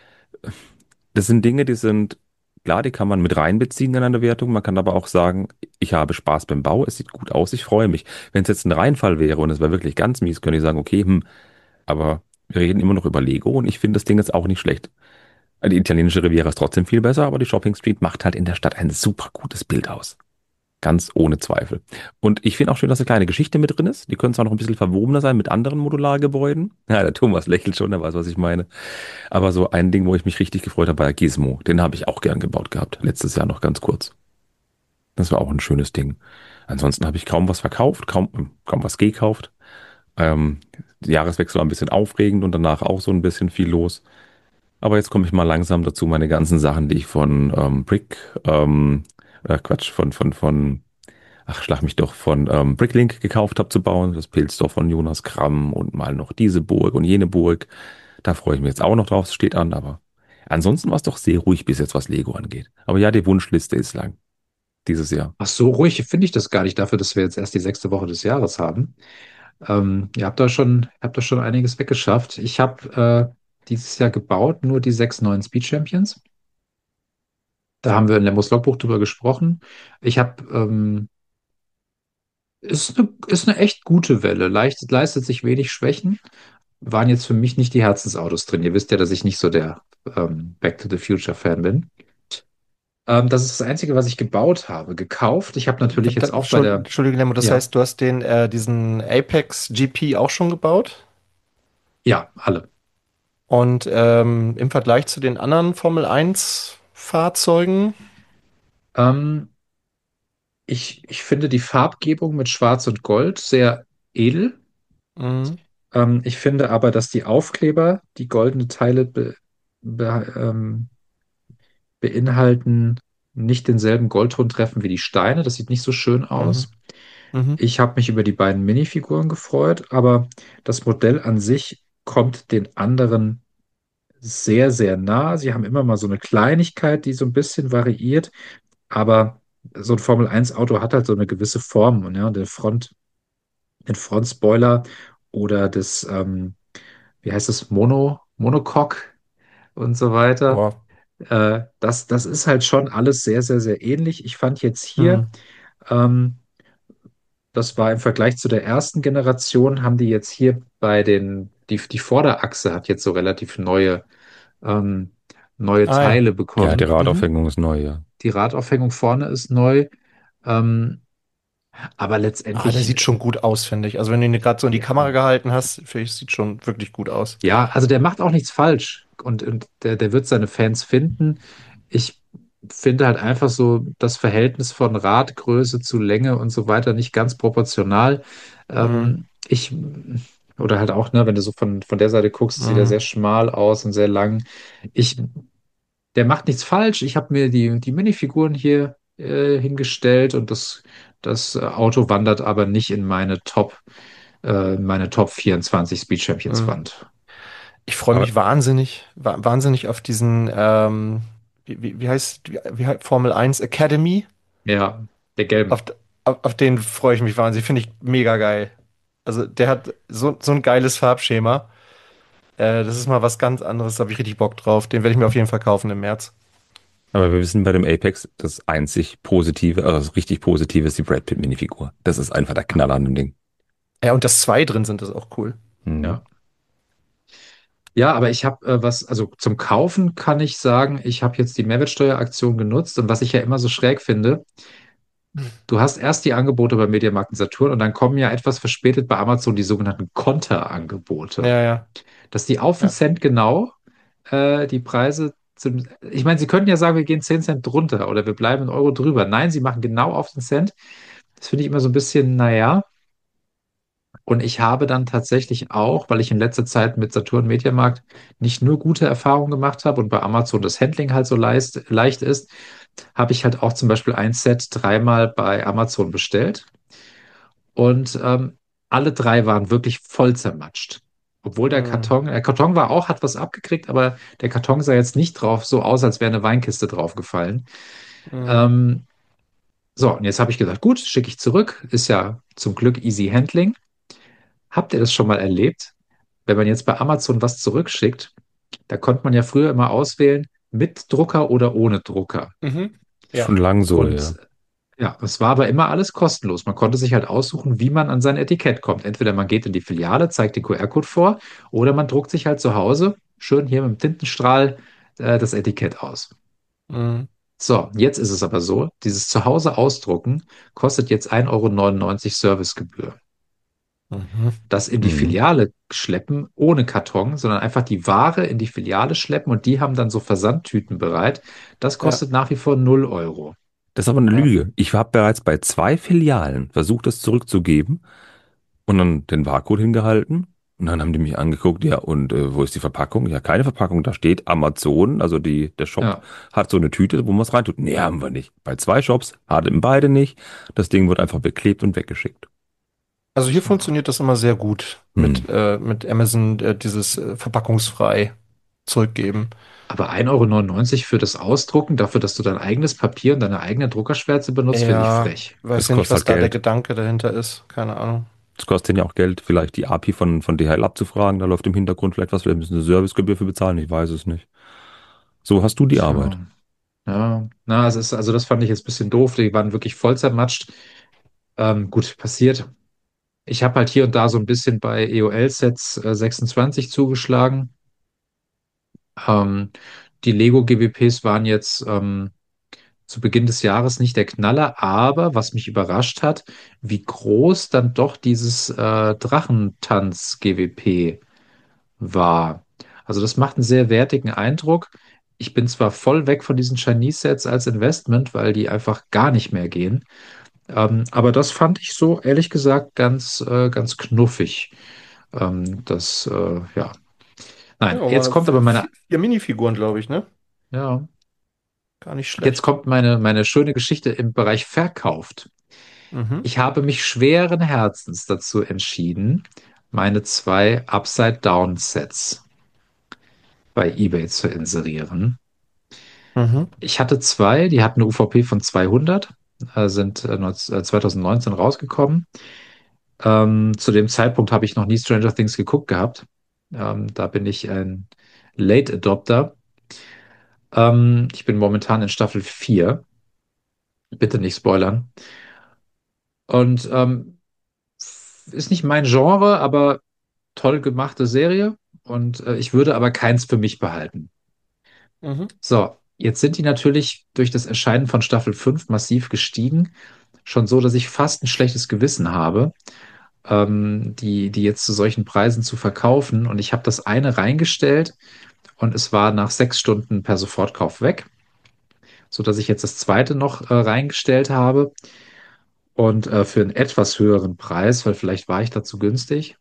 das sind Dinge, die sind, klar, die kann man mit reinbeziehen in eine Wertung. Man kann aber auch sagen, ich habe Spaß beim Bau, es sieht gut aus, ich freue mich. Wenn es jetzt ein Reinfall wäre und es wäre wirklich ganz mies, könnte ich sagen, okay, hm, aber wir reden immer noch über Lego und ich finde das Ding jetzt auch nicht schlecht. Die italienische Riviera ist trotzdem viel besser, aber die Shopping Street macht halt in der Stadt ein super gutes Bild aus. Ganz ohne Zweifel. Und ich finde auch schön, dass eine kleine Geschichte mit drin ist. Die können zwar noch ein bisschen verwobener sein mit anderen Modulargebäuden. Ja, der Thomas lächelt schon, der weiß, was ich meine. Aber so ein Ding, wo ich mich richtig gefreut habe, war Gizmo. Den habe ich auch gern gebaut gehabt. Letztes Jahr noch ganz kurz. Das war auch ein schönes Ding. Ansonsten habe ich kaum was verkauft, kaum, kaum was gekauft. Ähm, der Jahreswechsel war ein bisschen aufregend und danach auch so ein bisschen viel los. Aber jetzt komme ich mal langsam dazu, meine ganzen Sachen, die ich von ähm, Brick, ähm, äh, Quatsch, von, von, von, ach, schlag mich doch, von ähm, Bricklink gekauft habe zu bauen. Das Pilzdorf von Jonas Kramm und mal noch diese Burg und jene Burg. Da freue ich mich jetzt auch noch drauf, es steht an, aber ansonsten war es doch sehr ruhig bis jetzt, was Lego angeht. Aber ja, die Wunschliste ist lang dieses Jahr. Ach, so ruhig finde ich das gar nicht dafür, dass wir jetzt erst die sechste Woche des Jahres haben. Ähm, ihr habt da schon, habt da schon einiges weggeschafft. Ich habe äh, dieses Jahr gebaut, nur die sechs neuen Speed Champions. Da haben wir in Lembos Logbuch drüber gesprochen. Ich habe, ähm, ist eine, ist eine echt gute Welle, leicht, leistet sich wenig Schwächen. Waren jetzt für mich nicht die Herzensautos drin. Ihr wisst ja, dass ich nicht so der ähm, Back to the Future Fan bin. Ähm, das ist das Einzige, was ich gebaut habe. Gekauft. Ich habe Da, natürlich da, jetzt auch bei der, Entschuldige, Lemmo, das ja, heißt, du hast den, äh, diesen Apex G P auch schon gebaut? ja, alle. Und ähm, im Vergleich zu den anderen Formel eins Fahrzeugen, Ähm, ich, ich finde die Farbgebung mit Schwarz und Gold sehr edel. mhm, Ähm, ich finde aber, dass die Aufkleber, die goldene Teile be, be, ähm, beinhalten, nicht denselben Goldton treffen wie die Steine. Das sieht nicht so schön mhm, aus. mhm, Ich habe mich über die beiden Minifiguren gefreut, aber das Modell an sich kommt den anderen sehr, sehr nah. Sie haben immer mal so eine Kleinigkeit, die so ein bisschen variiert, aber so ein Formel eins Auto hat halt so eine gewisse Form. Und ja, der Front, den Frontspoiler oder das, ähm, wie heißt das, Mono, Monocoque und so weiter. boah, Äh, das, das ist halt schon alles sehr, sehr, sehr ähnlich. Ich fand jetzt hier, mhm, ähm, das war im Vergleich zu der ersten Generation, haben die jetzt hier bei den, die, die Vorderachse hat jetzt so relativ neue, ähm, neue ah ja, Teile Ja, die bekommen. mhm. Radaufhängung ist neu, ja. Die Radaufhängung vorne ist neu. Ähm, aber Ah, der letztendlich, sieht schon gut aus, finde ich. Also wenn du ihn gerade so in die Kamera ja, gehalten hast, finde ich, sieht schon wirklich gut aus. ja, also der macht auch nichts falsch und, und der, der wird seine Fans finden. Ich finde halt einfach so das Verhältnis von Radgröße zu Länge und so weiter nicht ganz proportional. Mhm, Ähm, ich, oder halt auch, ne, wenn du so von, von der Seite guckst, sieht er mhm, sehr schmal aus und sehr lang. Ich, der macht nichts falsch. Ich habe mir die, die Minifiguren hier äh, hingestellt und das, das äh, Auto wandert aber nicht in meine Top, äh, meine Top vierundzwanzig Speed Champions mhm. Wand. Ich freue Aber mich wahnsinnig, wa wahnsinnig auf diesen, ähm, wie, wie, wie heißt, wie, wie heißt Formel eins Academy? Ja, der gelben. Auf, d- auf, auf den freue ich mich wahnsinnig. Finde ich mega geil. Also der hat so, so ein geiles Farbschema. Äh, das ist mal was ganz anderes. Da habe ich richtig Bock drauf. Den werde ich mir auf jeden Fall kaufen im März. Aber wir wissen bei dem Apex, das einzig Positive, also das richtig Positive ist die Brad Pitt Minifigur. Das ist einfach der Knaller an dem Ding. Ja, und dass zwei drin sind, ist auch cool. Mhm. Ja. Ja, aber ich habe äh, was, also zum Kaufen kann ich sagen, ich habe jetzt die Mehrwertsteueraktion genutzt und was ich ja immer so schräg finde, Du hast erst die Angebote bei Mediamarkt und Saturn und dann kommen ja etwas verspätet bei Amazon die sogenannten Konterangebote. Ja, ja, Dass die auf den ja. Cent genau äh, die Preise zum. Ich meine, sie könnten ja sagen, wir gehen zehn Cent drunter oder wir bleiben einen Euro drüber. Nein, sie machen genau auf den Cent. Das finde ich immer so ein bisschen, naja. Und ich habe dann tatsächlich auch, weil ich in letzter Zeit mit Saturn Mediamarkt nicht nur gute Erfahrungen gemacht habe und bei Amazon das Handling halt so leicht, leicht ist, habe ich halt auch zum Beispiel ein Set dreimal bei Amazon bestellt. Und ähm, alle drei waren wirklich voll zermatscht. Obwohl der Mhm. Karton, der Karton war auch, hat was abgekriegt, aber der Karton sah jetzt nicht drauf so aus, als wäre eine Weinkiste draufgefallen. Mhm. Ähm, so, und jetzt habe ich gesagt, gut, schicke ich zurück. Ist ja zum Glück easy Handling. Habt ihr das schon mal erlebt? Wenn man jetzt bei Amazon was zurückschickt, da konnte man ja früher immer auswählen, mit Drucker oder ohne Drucker. Mhm. Schon Ja. lang so, ja. Und ja, es war aber immer alles kostenlos. Man konnte sich halt aussuchen, wie man an sein Etikett kommt. Entweder man geht in die Filiale, zeigt den Q R-Code vor, oder man druckt sich halt zu Hause schön hier mit dem Tintenstrahl äh, das Etikett aus. Mhm. So, jetzt ist es aber so, dieses Zuhause ausdrucken kostet jetzt ein Euro neunundneunzig Servicegebühr. Mhm. Das in die Mhm. Filiale schleppen, ohne Karton, sondern einfach die Ware in die Filiale schleppen und die haben dann so Versandtüten bereit. Das Ja, kostet nach wie vor null Euro. Das ist aber eine ja. Lüge. Ich habe bereits bei zwei Filialen versucht, das zurückzugeben und dann den Barcode hingehalten. Und dann haben die mich angeguckt, ja, und äh, wo ist die Verpackung? Ja, keine Verpackung. Da steht Amazon, also die, der Shop Ja. hat so eine Tüte, wo man es reintut. Nee, haben wir nicht. Bei zwei Shops hatten beide nicht. Das Ding wird einfach beklebt und weggeschickt. Also hier funktioniert das immer sehr gut mit, Hm. äh, mit Amazon, äh, dieses äh, verpackungsfrei zurückgeben. Aber ein Euro neunundneunzig für das Ausdrucken, dafür, dass du dein eigenes Papier und deine eigene Druckerschwärze benutzt, finde ich Ja, frech. weiß Das ja nicht, kostet was halt da der Geld. Gedanke dahinter ist. Keine Ahnung. Das kostet denen ja auch Geld, vielleicht die A P I von, von D H L abzufragen. Da läuft im Hintergrund vielleicht was, vielleicht müssen sie eine Servicegebühr für bezahlen. Ich weiß es nicht. So hast du die Arbeit. Tja, ja, na, es ist, also das fand ich jetzt ein bisschen doof. Die waren wirklich voll zermatscht. Ähm, gut, passiert. Ich habe halt hier und da so ein bisschen bei E O L-Sets äh, sechsundzwanzig zugeschlagen. Ähm, die Lego G W Ps waren jetzt ähm, zu Beginn des Jahres nicht der Knaller, aber was mich überrascht hat, wie groß dann doch dieses äh, Drachentanz-G W P war. Also das macht einen sehr wertigen Eindruck. Ich bin zwar voll weg von diesen Chinese-Sets als Investment, weil die einfach gar nicht mehr gehen. Ähm, aber das fand ich so, ehrlich gesagt, ganz, äh, ganz knuffig. Ähm, das, äh, ja. Ja, Nein, jetzt aber kommt aber vier, meine, vier Minifiguren, glaube ich, ne? ja, Gar nicht jetzt schlecht. kommt meine, meine schöne Geschichte im Bereich verkauft. Mhm. Ich habe mich schweren Herzens dazu entschieden, meine zwei Upside-Down-Sets bei eBay zu inserieren. Mhm. Ich hatte zwei, die hatten eine U V P von zweihundert, äh, sind äh, neunzehn äh, zwanzig neunzehn rausgekommen. Ähm, zu dem Zeitpunkt habe ich noch nie Stranger Things geguckt gehabt. Ähm, da bin ich ein Late Adopter. Ähm, ich bin momentan in Staffel vier. Bitte nicht spoilern. Und ähm, ist nicht mein Genre, aber toll gemachte Serie. Und äh, ich würde aber keins für mich behalten. Mhm. So, jetzt sind die natürlich durch das Erscheinen von Staffel fünf massiv gestiegen. Schon so, dass ich fast ein schlechtes Gewissen habe, ähm, die, die jetzt zu solchen Preisen zu verkaufen. Und ich habe das eine reingestellt und es war nach sechs Stunden per Sofortkauf weg, sodass ich jetzt das zweite noch äh, reingestellt habe und äh, für einen etwas höheren Preis, weil vielleicht war ich dazu günstig.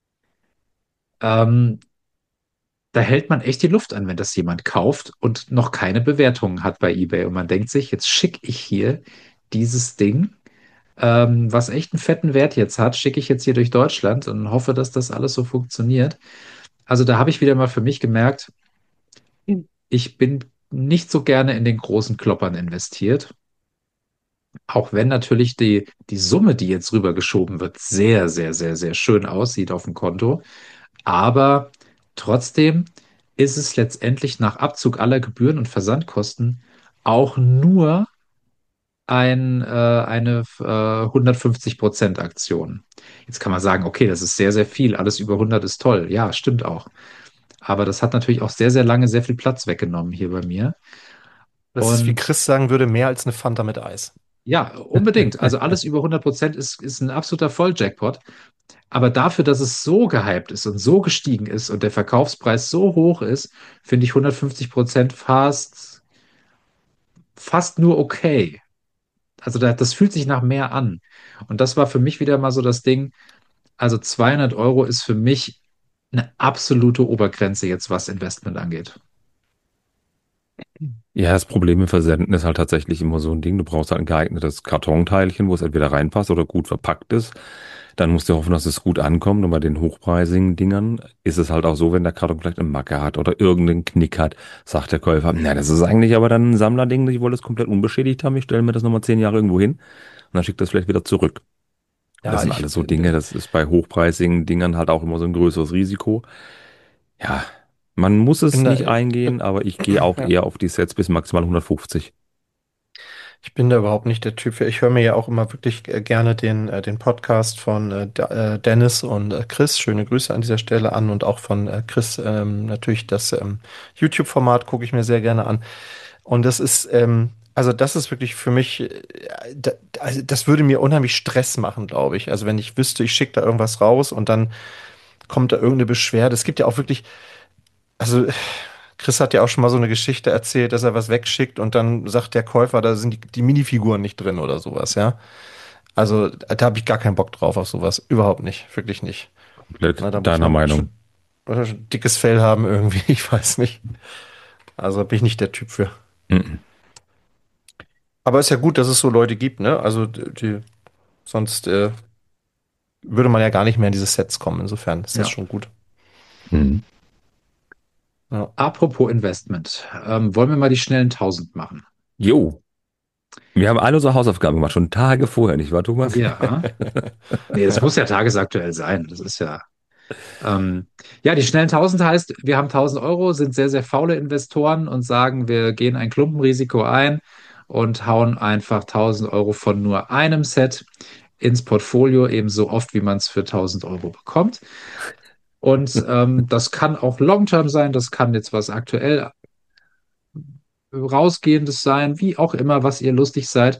Ähm, Da hält man echt die Luft an, wenn das jemand kauft und noch keine Bewertungen hat bei eBay. Und man denkt sich, jetzt schicke ich hier dieses Ding, ähm, was echt einen fetten Wert jetzt hat, schicke ich jetzt hier durch Deutschland und hoffe, dass das alles so funktioniert. Also da habe ich wieder mal für mich gemerkt, ich bin nicht so gerne in den großen Kloppern investiert. Auch wenn natürlich die, die Summe, die jetzt rübergeschoben wird, sehr, sehr, sehr, sehr schön aussieht auf dem Konto. Aber trotzdem ist es letztendlich nach Abzug aller Gebühren und Versandkosten auch nur ein, äh, eine äh, hundertfünfzig Prozent Aktion. Jetzt kann man sagen, okay, das ist sehr, sehr viel. Alles über hundert ist toll. Ja, stimmt auch. Aber das hat natürlich auch sehr, sehr lange sehr viel Platz weggenommen hier bei mir. Das ist, wie Und Chris sagen würde, mehr als eine Fanta mit Eis. Ja, unbedingt. Also alles über hundert Prozent ist, ist ein absoluter Volljackpot. Aber dafür, dass es so gehypt ist und so gestiegen ist und der Verkaufspreis so hoch ist, finde ich hundertfünfzig Prozent fast, fast nur okay. Also da, das fühlt sich nach mehr an. Und das war für mich wieder mal so das Ding. Also zweihundert Euro ist für mich eine absolute Obergrenze jetzt, was Investment angeht. Ja, das Problem mit Versenden ist halt tatsächlich immer so ein Ding. Du brauchst halt ein geeignetes Kartonteilchen, wo es entweder reinpasst oder gut verpackt ist. Dann musst du hoffen, dass es gut ankommt. Und bei den hochpreisigen Dingern ist es halt auch so, wenn der Karton vielleicht eine Macke hat oder irgendeinen Knick hat, sagt der Käufer, na, das ist eigentlich aber dann ein Sammlerding, ich wollte es komplett unbeschädigt haben, ich stelle mir das nochmal zehn Jahre irgendwo hin und dann schickt das vielleicht wieder zurück. Und das Ja, sind ich, alles so Dinge, das ist bei hochpreisigen Dingern halt auch immer so ein größeres Risiko. Ja, man muss es bin da, nicht eingehen, aber ich gehe auch ja. eher auf die Sets bis maximal hundertfünfzig. Ich bin da überhaupt nicht der Typ für. Ich höre mir ja auch immer wirklich äh, gerne den, äh, den Podcast von äh, Da- äh, Dennis und äh, Chris. Schöne Grüße an dieser Stelle an und auch von äh, Chris ähm, natürlich das ähm, YouTube-Format gucke ich mir sehr gerne an. Und das ist, ähm, also das ist wirklich für mich, äh, da, also das würde mir unheimlich Stress machen, glaube ich. Also wenn ich wüsste, ich schicke da irgendwas raus und dann kommt da irgendeine Beschwerde. Es gibt ja auch wirklich, also Chris hat ja auch schon mal so eine Geschichte erzählt, dass er was wegschickt und dann sagt der Käufer, da sind die, die Minifiguren nicht drin oder sowas, ja. Also da habe ich gar keinen Bock drauf auf sowas. Überhaupt nicht, wirklich nicht. Komplett Na, da muss deiner man schon, Meinung. oder schon dickes Fell haben irgendwie, ich weiß nicht. Also bin ich nicht der Typ für. Mhm. Aber ist ja gut, dass es so Leute gibt, ne? Also die, die sonst äh, würde man ja gar nicht mehr in diese Sets kommen. Insofern ist das Ja. schon gut. Mhm. Ja. Apropos Investment, ähm, wollen wir mal die schnellen tausend machen? Jo, wir haben alle unsere Hausaufgaben gemacht, schon Tage vorher, nicht wahr, Thomas? Ja. Nee, das muss ja tagesaktuell sein. Das ist ja. Ähm, ja, die schnellen tausend heißt, wir haben tausend Euro, sind sehr, sehr faule Investoren und sagen, wir gehen ein Klumpenrisiko ein und hauen einfach tausend Euro von nur einem Set ins Portfolio, ebenso oft, wie man es für tausend Euro bekommt. Und ähm, das kann auch Long-Term sein, das kann jetzt was aktuell rausgehendes sein, wie auch immer, was ihr lustig seid.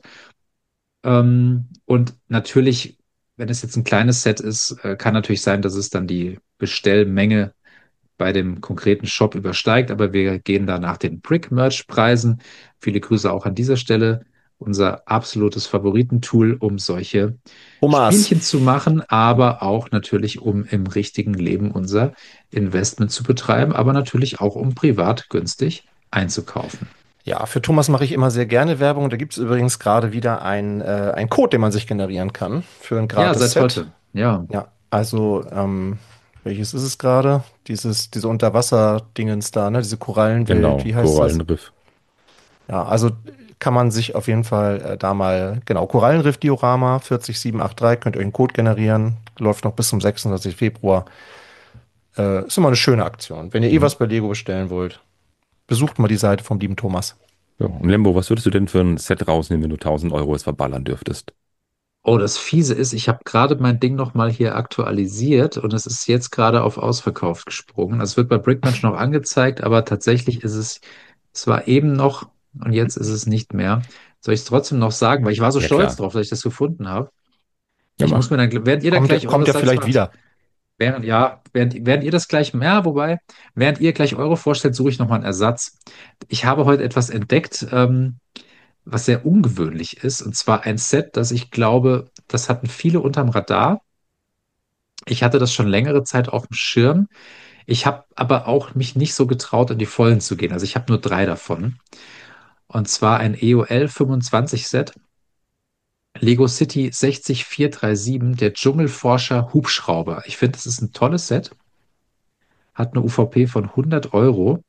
Ähm, und natürlich, wenn es jetzt ein kleines Set ist, äh, kann natürlich sein, dass es dann die Bestellmenge bei dem konkreten Shop übersteigt, aber wir gehen da nach den Brick-Merch-Preisen. Viele Grüße auch an dieser Stelle. Unser absolutes Favoritentool, um solche Thomas. Spielchen zu machen, aber auch natürlich, um im richtigen Leben unser Investment zu betreiben, aber natürlich auch, um privat günstig einzukaufen. Ja, für Thomas mache ich immer sehr gerne Werbung. Da gibt es übrigens gerade wieder ein, äh, ein Code, den man sich generieren kann für ein Ja, seit Gratis-Set. heute. Ja, Ja, also, ähm, welches ist es gerade? Dieses, diese Unterwasser-Dingens da, ne? Diese Korallenwelt, Genau, wie heißt das? Korallenriff. Ja, also kann man sich auf jeden Fall äh, da mal, genau, Korallenriff-Diorama vier sieben sieben acht drei, könnt ihr euch einen Code generieren. Läuft noch bis zum sechsundzwanzigsten Februar. Äh, ist immer eine schöne Aktion. Wenn ihr eh Mhm. was bei Lego bestellen wollt, besucht mal die Seite vom lieben Thomas. Ja. Und Lembo, was würdest du denn für ein Set rausnehmen, wenn du tausend Euro es verballern dürftest? oh, das Fiese ist, ich habe gerade mein Ding nochmal hier aktualisiert und es ist jetzt gerade auf Ausverkauft gesprungen. Es wird bei Brickmatch noch angezeigt, aber tatsächlich ist es, es war eben noch und jetzt ist es nicht mehr. Soll ich es trotzdem noch sagen? Weil ich war so Ja, stolz klar. drauf, dass ich das gefunden habe. Ja, Ich muss mach. mir dann, während ihr da Kommt, ja- gleich kommt eure ja Satz vielleicht macht, wieder. während, ja, während, während ihr das gleich, ja, wobei, während ihr gleich eure vorstellt, suche ich nochmal einen Ersatz. Ich habe heute etwas entdeckt, ähm, was sehr ungewöhnlich ist, und zwar ein Set, das ich glaube, das hatten viele unterm Radar. Ich hatte das schon längere Zeit auf dem Schirm. Ich habe aber auch mich nicht so getraut, in die Vollen zu gehen. Also ich habe nur drei davon. Und zwar ein E O L fünfundzwanzig Set, Lego City sechs null vier drei sieben, der Dschungelforscher Hubschrauber. Ich finde, das ist ein tolles Set. Hat eine U V P von hundert Euro.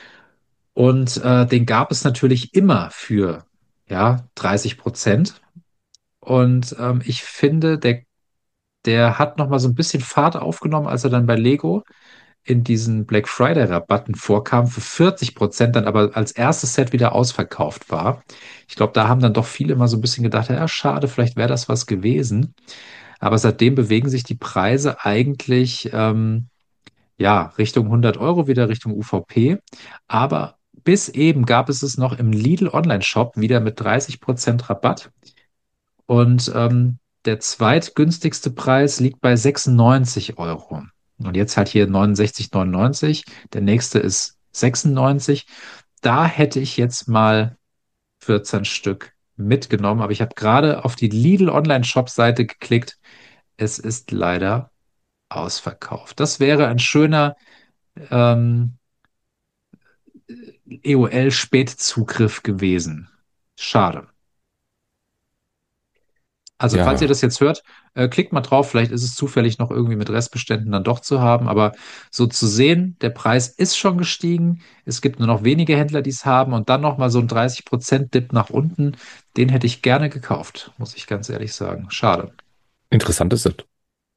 Und äh, den gab es natürlich immer für ja, dreißig Prozent. Und ähm, ich finde, der, der hat noch mal so ein bisschen Fahrt aufgenommen, als er dann bei Lego in diesen Black Friday-Rabatten vorkam, für vierzig Prozent dann aber als erstes Set wieder ausverkauft war. Ich glaube, da haben dann doch viele mal so ein bisschen gedacht, ja, schade, vielleicht wäre das was gewesen. Aber seitdem bewegen sich die Preise eigentlich ähm, ja Richtung hundert Euro, wieder Richtung U V P. Aber bis eben gab es es noch im Lidl Online-Shop wieder mit dreißig Prozent Rabatt. Und ähm, der zweitgünstigste Preis liegt bei sechsundneunzig Euro. Und jetzt halt hier neunundsechzig Euro neunundneunzig. Der nächste ist sechsundneunzig. Da hätte ich jetzt mal vierzehn Stück mitgenommen, aber ich habe gerade auf die Lidl Online-Shop-Seite geklickt. Es ist leider ausverkauft. Das wäre ein schöner ähm, E O L-Spätzugriff gewesen. Schade. Also, falls ihr Ja, das jetzt hört, äh, klickt mal drauf. Vielleicht ist es zufällig noch irgendwie mit Restbeständen dann doch zu haben. Aber so zu sehen, der Preis ist schon gestiegen. Es gibt nur noch wenige Händler, die es haben. Und dann nochmal so ein dreißig Prozent Dip nach unten. Den hätte ich gerne gekauft, muss ich ganz ehrlich sagen. Schade. interessantes Set.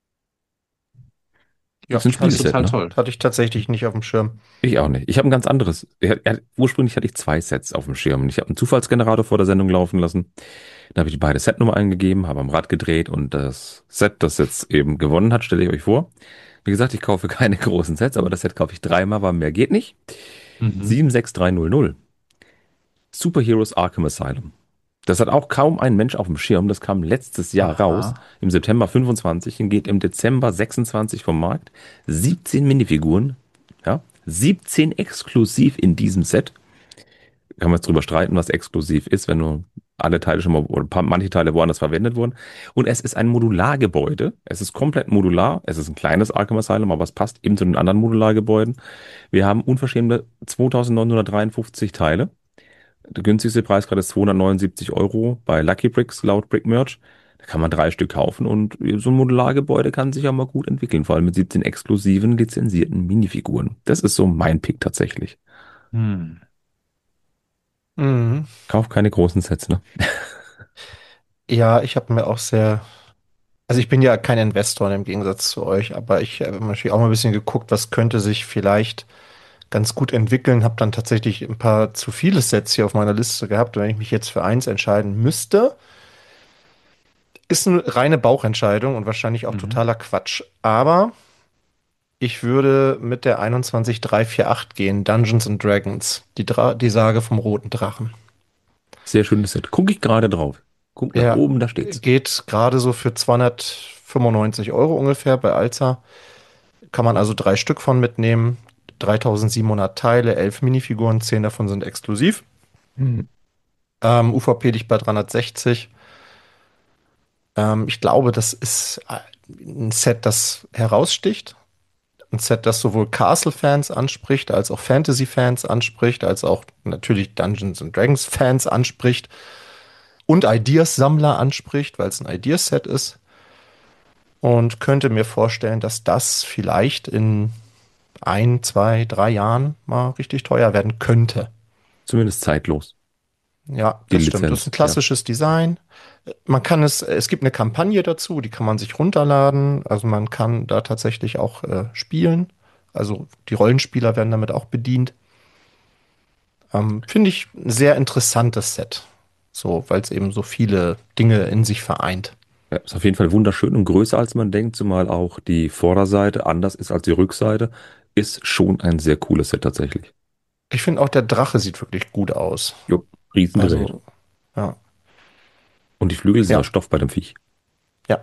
Ja, Ist ein Das ist hatte, Spielset, total ne? toll. hatte ich tatsächlich nicht auf dem Schirm. Ich auch nicht. Ich habe ein ganz anderes. Ja, ja, ursprünglich hatte ich zwei Sets auf dem Schirm. Ich habe einen Zufallsgenerator vor der Sendung laufen lassen. Dann habe ich beide Setnummer eingegeben, habe am Rad gedreht und das Set, das jetzt eben gewonnen hat, stelle ich euch vor. Wie gesagt, ich kaufe keine großen Sets, aber das Set kaufe ich dreimal, weil mehr geht nicht. Mhm. sieben sechs drei null null. Superheroes Arkham Asylum. Das hat auch kaum ein Mensch auf dem Schirm. Das kam letztes Jahr raus, Aha. im September fünfundzwanzig und geht im Dezember sechsundzwanzig vom Markt. siebzehn Minifiguren, ja, siebzehn exklusiv in diesem Set. Kann man jetzt drüber streiten, was exklusiv ist, wenn nur alle Teile schon mal, oder ein paar, manche Teile woanders verwendet wurden. Und es ist ein Modulargebäude. Es ist komplett modular. Es ist ein kleines Arkham Asylum, aber es passt eben zu den anderen Modulargebäuden. Wir haben unverschämte zweitausendneunhundertdreiundfünfzig Teile. Der günstigste Preis gerade ist zweihundertneunundsiebzig Euro bei Lucky Bricks laut Brick Merch. Da kann man drei Stück kaufen und so ein Modulargebäude kann sich ja mal gut entwickeln, vor allem mit siebzehn exklusiven, lizenzierten Minifiguren. Das ist so mein Pick tatsächlich. Hm. Mhm. Kauf keine großen Sets, ne? Ja, ich habe mir auch sehr, also ich bin ja kein Investor im Gegensatz zu euch, aber ich habe natürlich auch mal ein bisschen geguckt, was könnte sich vielleicht ganz gut entwickeln. Habe dann tatsächlich ein paar zu viele Sets hier auf meiner Liste gehabt. Und wenn ich mich jetzt für eins entscheiden müsste, ist eine reine Bauchentscheidung und wahrscheinlich auch Mhm. totaler Quatsch. Aber ich würde mit der einundzwanzig drei vier acht gehen, Dungeons and Dragons, die, Dra die Sage vom roten Drachen. Sehr schönes Set. Gucke ich gerade drauf. Guck nach Ja, oben, da steht's. geht gerade so für zweihundertfünfundneunzig Euro ungefähr bei Alza. Kann man also drei Stück von mitnehmen. dreitausendsiebenhundert Teile, elf Minifiguren, zehn davon sind exklusiv. Hm. Ähm, U V P liegt bei dreihundertsechzig. Ähm, ich glaube, das ist äh, ein Set, das heraussticht. Ein Set, das sowohl Castle-Fans anspricht, als auch Fantasy-Fans anspricht, als auch natürlich Dungeons and Dragons-Fans anspricht und Ideas-Sammler anspricht, weil es ein Ideas-Set ist. Und könnte mir vorstellen, dass das vielleicht in ein, zwei, drei Jahren mal richtig teuer werden könnte. Zumindest zeitlos. Ja, Die das stimmt. Das ist ein Lizenz, ja. klassisches Design. Man kann es, es gibt eine Kampagne dazu, die kann man sich runterladen. Also man kann da tatsächlich auch äh, spielen. Also die Rollenspieler werden damit auch bedient. Ähm, finde ich ein sehr interessantes Set. So, weil es eben so viele Dinge in sich vereint. Ja, ist auf jeden Fall wunderschön und größer als man denkt, zumal auch die Vorderseite anders ist als die Rückseite. Ist schon ein sehr cooles Set tatsächlich. Ich finde auch der Drache sieht wirklich gut aus. Jo, Riesengerät. Also, ja, Und die Flügel sind ja, aus Stoff bei dem Viech. ja,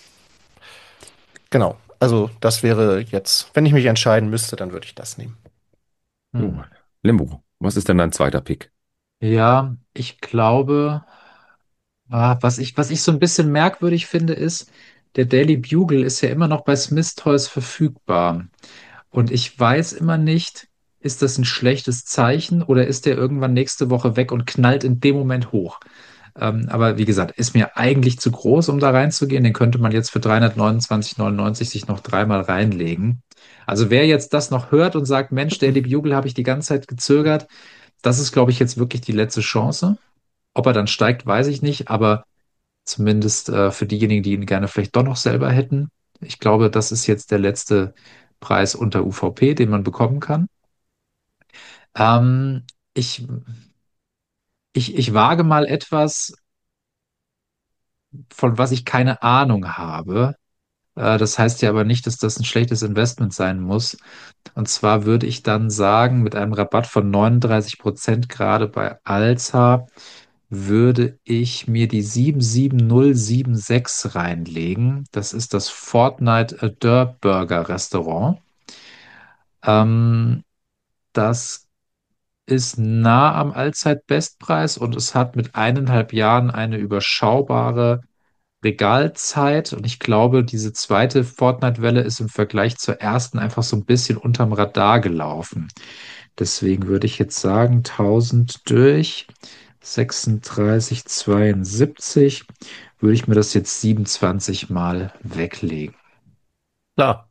genau. Also das wäre jetzt, wenn ich mich entscheiden müsste, dann würde ich das nehmen. Jo. Hm. Limbo, was ist denn dein zweiter Pick? Ja, ich glaube, ah, was ich, was ich so ein bisschen merkwürdig finde, ist, der Daily Bugle ist ja immer noch bei Smith Toys verfügbar. Und ich weiß immer nicht, ist das ein schlechtes Zeichen oder ist der irgendwann nächste Woche weg und knallt in dem Moment hoch? Ähm, aber wie gesagt, ist mir eigentlich zu groß, um da reinzugehen. Den könnte man jetzt für dreihundertneunundzwanzig Euro neunundneunzig sich noch dreimal reinlegen. Also wer jetzt das noch hört und sagt, Mensch, Daily Bugle habe ich die ganze Zeit gezögert, das ist, glaube ich, jetzt wirklich die letzte Chance. Ob er dann steigt, weiß ich nicht, aber zumindest äh, für diejenigen, die ihn gerne vielleicht doch noch selber hätten. Ich glaube, das ist jetzt der letzte Preis unter U V P, den man bekommen kann. Ähm, ich, ich, ich wage mal etwas, von was ich keine Ahnung habe. Äh, das heißt ja aber nicht, dass das ein schlechtes Investment sein muss. Und zwar würde ich dann sagen, mit einem Rabatt von neununddreißig Prozent gerade bei Alza, würde ich mir die sieben sieben null sieben sechs reinlegen. Das ist das Fortnite Adore Burger Restaurant. Ähm, das ist nah am Allzeitbestpreis und es hat mit eineinhalb Jahren eine überschaubare Regalzeit. Und ich glaube, diese zweite Fortnite-Welle ist im Vergleich zur ersten einfach so ein bisschen unterm Radar gelaufen. Deswegen würde ich jetzt sagen, tausend durch sechsunddreißig, zweiundsiebzig, würde ich mir das jetzt siebenundzwanzig Mal weglegen. Klar.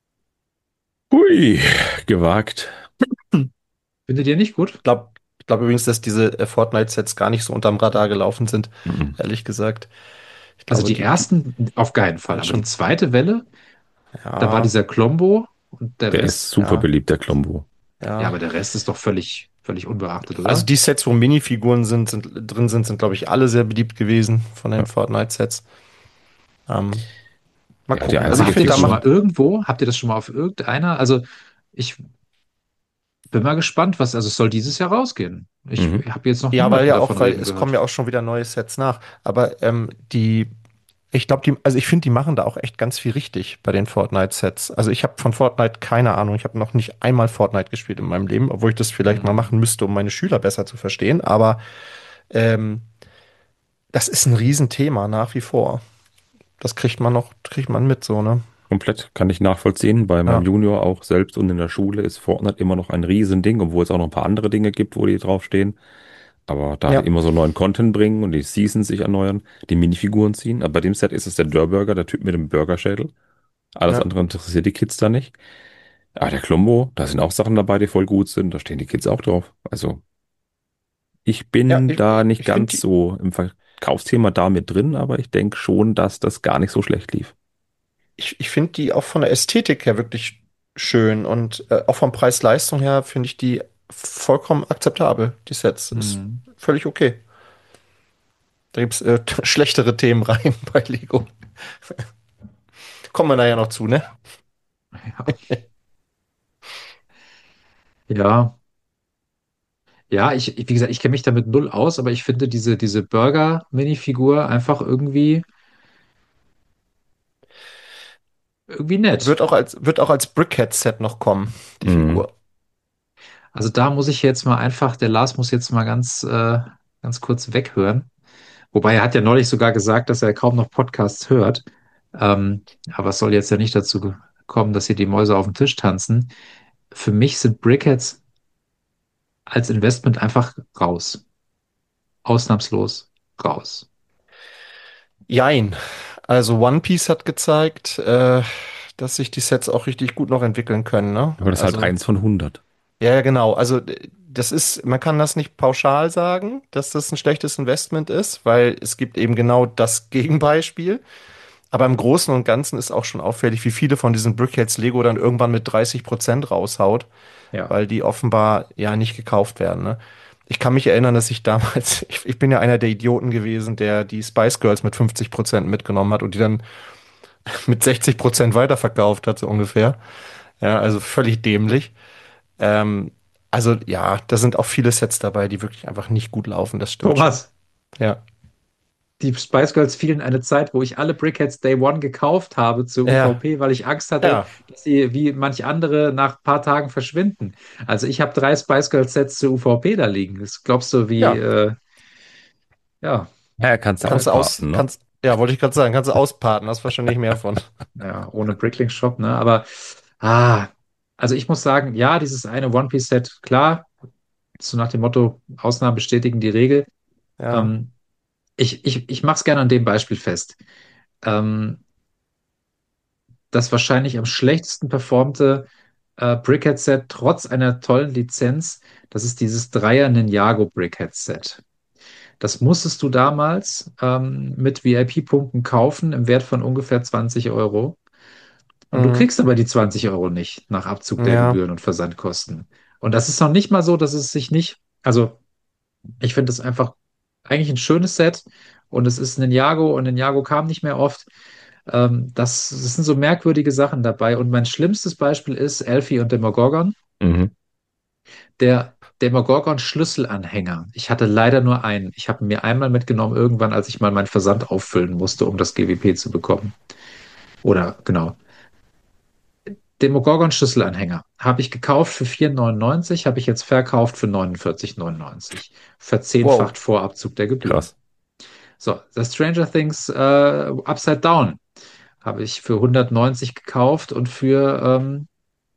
Hui, gewagt. Hm. Findet ihr nicht gut? Ich glaube ich glaub übrigens, dass diese äh, Fortnite-Sets gar nicht so unterm Radar gelaufen sind, Mhm. ehrlich gesagt. Ich Also glaube, die die, die ersten auf keinen Fall, waren aber die schon, zweite Welle, da war ja, dieser Klombo und der Der ist Rest, super ja, beliebt, der Klombo. ja, ja. aber der Rest ist doch völlig, völlig unbeachtet, Also oder? die Sets, wo Minifiguren sind, sind drin sind, sind, glaube ich, alle sehr beliebt gewesen von Ja, den Fortnite-Sets. Ähm, mal ja die gucken. Also Aber ich einzige habt ihr finde, das da schon Figur. mal macht, irgendwo? Habt ihr das schon mal auf irgendeiner? Also ich bin mal gespannt, was, also es soll dieses Jahr rausgehen. Ich Mhm. habe jetzt noch ja, weil niemanden ja auch, davon weil reden es kommen gehört. ja auch schon wieder neue Sets nach. Aber ähm, die, ich glaube, die, also ich finde, die machen da auch echt ganz viel richtig bei den Fortnite-Sets. Also ich habe von Fortnite keine Ahnung. Ich habe noch nicht einmal Fortnite gespielt in meinem Leben, obwohl ich das vielleicht mal Hm. machen müsste, um meine Schüler besser zu verstehen. Aber ähm, das ist ein Riesenthema nach wie vor. Das kriegt man noch, kriegt man mit so, ne? Komplett kann ich nachvollziehen. Bei meinem Ja. Junior auch selbst und in der Schule ist Fortnite immer noch ein Riesending, obwohl es auch noch ein paar andere Dinge gibt, wo die draufstehen. Aber da die Ja, immer so neuen Content bringen und die Seasons sich erneuern, die Minifiguren ziehen. Aber bei dem Set ist es der Dörr-Burger, der Typ mit dem Burgerschädel. Alles ja. andere interessiert die Kids da nicht. Aber der Klombo, da sind auch Sachen dabei, die voll gut sind. Da stehen die Kids auch drauf. Also ich Ja, bin ich, da nicht ich finde ganz die, so im Verkaufsthema da mit drin, aber ich denke schon, dass das gar nicht so schlecht lief. ich, ich finde die auch von der Ästhetik her wirklich schön und äh, auch vom Preis-Leistung her finde ich die vollkommen akzeptabel. Die Sets ist Hm. völlig okay. Da gibt's äh, schlechtere Themen rein bei Lego. Kommen wir nachher noch zu, ne? Ja. Ja, ja, ich, wie gesagt, ich kenne mich damit null aus, aber ich finde diese, diese Burger-Minifigur einfach irgendwie, irgendwie nett. Wird auch als, wird auch als Brickhead-Set noch kommen, die Mhm. Figur. Also da muss ich jetzt mal einfach, der Lars muss jetzt mal ganz, äh, ganz kurz weghören. Wobei er hat ja neulich sogar gesagt, dass er kaum noch Podcasts hört. Ähm, aber es soll jetzt ja nicht dazu kommen, dass hier die Mäuse auf dem Tisch tanzen. Für mich sind Brickheads als Investment einfach raus. Ausnahmslos raus. Jein. Also One Piece hat gezeigt, äh, dass sich die Sets auch richtig gut noch entwickeln können, ne? Aber das ist halt Also eins von hundert. ja, ja, genau. Also d- das ist, man kann das nicht pauschal sagen, dass das ein schlechtes Investment ist, weil es gibt eben genau das Gegenbeispiel. Aber im Großen und Ganzen ist auch schon auffällig, wie viele von diesen Brickheads Lego dann irgendwann mit dreißig Prozent raushaut, Ja. weil die offenbar ja nicht gekauft werden, ne? Ich kann mich erinnern, dass ich damals, ich, ich bin ja einer der Idioten gewesen, der die Spice Girls mit fünfzig Prozent mitgenommen hat und die dann mit sechzig Prozent weiterverkauft hat, so ungefähr. Ja, also völlig dämlich. Ähm, also ja, da sind auch viele Sets dabei, die wirklich einfach nicht gut laufen, das stimmt schon. Thomas, Ja. die Spice Girls fielen eine Zeit, wo ich alle Brickheads Day One gekauft habe zur Ja, U V P, weil ich Angst hatte, ja, dass sie wie manch andere nach ein paar Tagen verschwinden. Also ich habe drei Spice Girls Sets zur U V P da liegen. Das glaubst du, wie, ja. äh, ja, Ja, kannst du Kannst du aus, ausparten, ne? kannst, ja, wollte ich gerade sagen, kannst du ausparten, hast wahrscheinlich mehr von. ja, ohne Bricklink Shop, ne? Aber, ah, also ich muss sagen, ja, dieses eine One Piece Set, klar, so nach dem Motto, Ausnahmen bestätigen die Regel. Ja. Ähm, ich ich, ich mache es gerne an dem Beispiel fest. Ähm, das wahrscheinlich am schlechtesten performte äh, Brickhead-Set trotz einer tollen Lizenz, das ist dieses Dreier Ninjago Brickhead-Set. Das musstest du damals ähm, mit V I P-Punkten kaufen im Wert von ungefähr zwanzig Euro. Und du Mhm. kriegst aber die zwanzig Euro nicht nach Abzug der Ja. Gebühren und Versandkosten. Und das ist noch nicht mal so, dass es sich nicht, also ich finde es einfach eigentlich ein schönes Set und es ist ein Ninjago und Ninjago kam nicht mehr oft. Ähm, das, das sind so merkwürdige Sachen dabei. Und mein schlimmstes Beispiel ist Elfie und Demogorgon. Mhm. Der Demogorgon Schlüsselanhänger. Ich hatte leider nur einen. Ich habe ihn mir einmal mitgenommen, irgendwann, als ich mal meinen Versand auffüllen musste, um das G W P zu bekommen. Oder genau. Demogorgon Schlüsselanhänger habe ich gekauft für vier neunundneunzig, habe ich jetzt verkauft für neunundvierzig neunundneunzig. Wow, Verzehnfacht vor Abzug der Gebühren. Krass. So, das Stranger Things äh, Upside Down habe ich für hundertneunzig gekauft und für ähm,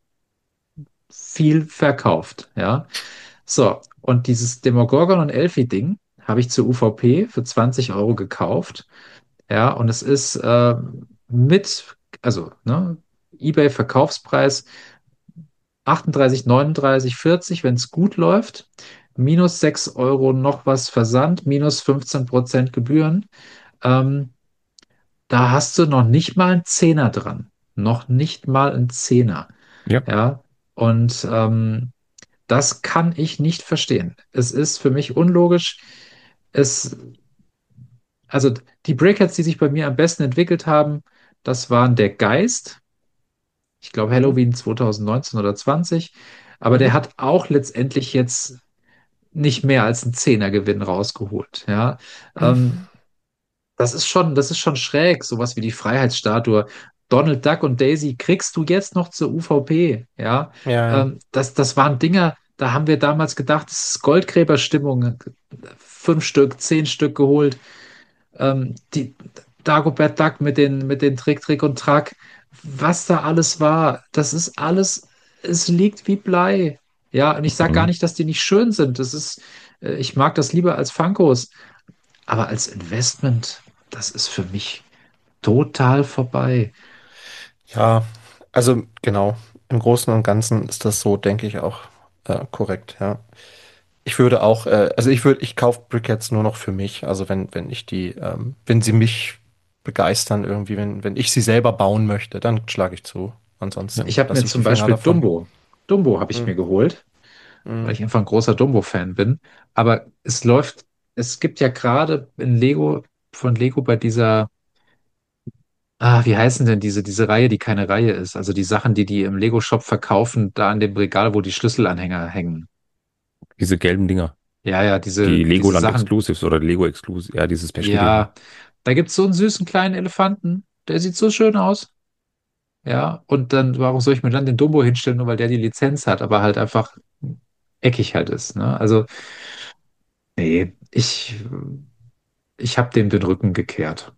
viel verkauft. Ja, so. Und dieses Demogorgon und Elfie-Ding habe ich zur U V P für zwanzig Euro gekauft. Ja, und es ist äh, mit, also ne, eBay-Verkaufspreis achtunddreißig, neununddreißig, vierzig, wenn es gut läuft. Minus sechs Euro noch was Versand, minus fünfzehn Prozent Gebühren. Ähm, Da hast du noch nicht mal einen Zehner dran. Noch nicht mal einen Zehner. Ja. Ja, und ähm, das kann ich nicht verstehen. Es ist für mich unlogisch. Es, also die Brickheads, die sich bei mir am besten entwickelt haben, das waren der Geist. Ich glaube Mhm. Halloween zwanzig neunzehn oder zwanzig. Aber der Mhm. hat auch letztendlich jetzt nicht mehr als einen Zehnergewinn rausgeholt. Ja, ähm, das ist schon, das ist schon schräg, sowas wie die Freiheitsstatue. Donald Duck und Daisy kriegst du jetzt noch zur U V P. Ja, Ja, ja. ähm, das, das waren Dinger, da haben wir damals gedacht, das ist Goldgräberstimmung. Fünf Stück, zehn Stück geholt. Ähm, die Dagobert Duck mit den, mit den Trick, Trick und Track. Was da alles war, das ist alles, es liegt wie Blei. Ja, und ich sage gar Mhm. nicht, dass die nicht schön sind. Das ist, äh, ich mag das lieber als Funkos. Aber als Investment, das ist für mich total vorbei. Ja, also genau. Im Großen und Ganzen ist das so, denke ich, auch äh, korrekt, ja. Ich würde auch, äh, also ich würde, ich kaufe Briquettes nur noch für mich. Also wenn, wenn ich die, ähm, wenn sie mich begeistern irgendwie, wenn, wenn ich sie selber bauen möchte, dann schlage ich zu. Ja. Ansonsten Ich habe mir lasse ich die zum Finger Beispiel davon. Dumbo. Dumbo habe ich Mm, mir geholt, weil mm. ich einfach ein großer Dumbo-Fan bin. Aber es läuft, es gibt ja gerade in Lego, von Lego bei dieser, ah, wie heißen denn diese, diese Reihe, die keine Reihe ist? Also die Sachen, die die im Lego-Shop verkaufen, da an dem Regal, wo die Schlüsselanhänger hängen. Diese gelben Dinger. Ja, ja, diese, Die diese Legoland Sachen. Exclusives oder Lego Exclusive. Ja, diese Special-Dinger. Ja, da gibt es so einen süßen kleinen Elefanten. Der sieht so schön aus. Ja, und dann, warum soll ich mir dann den Dumbo hinstellen, nur weil der die Lizenz hat, aber halt einfach eckig halt ist, ne? Also, nee, ich, ich habe dem den Rücken gekehrt.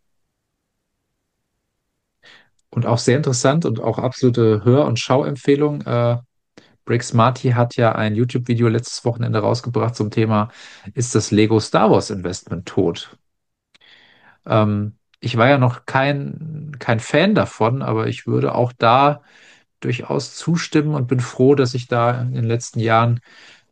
Und auch sehr interessant und auch absolute Hör- und Schauempfehlung. Äh, Brick Smarty hat ja ein YouTube-Video letztes Wochenende rausgebracht zum Thema: Ist das Lego Star Wars Investment tot? Ähm, ich war ja noch kein, kein Fan davon, aber ich würde auch da durchaus zustimmen und bin froh, dass ich da in den letzten Jahren,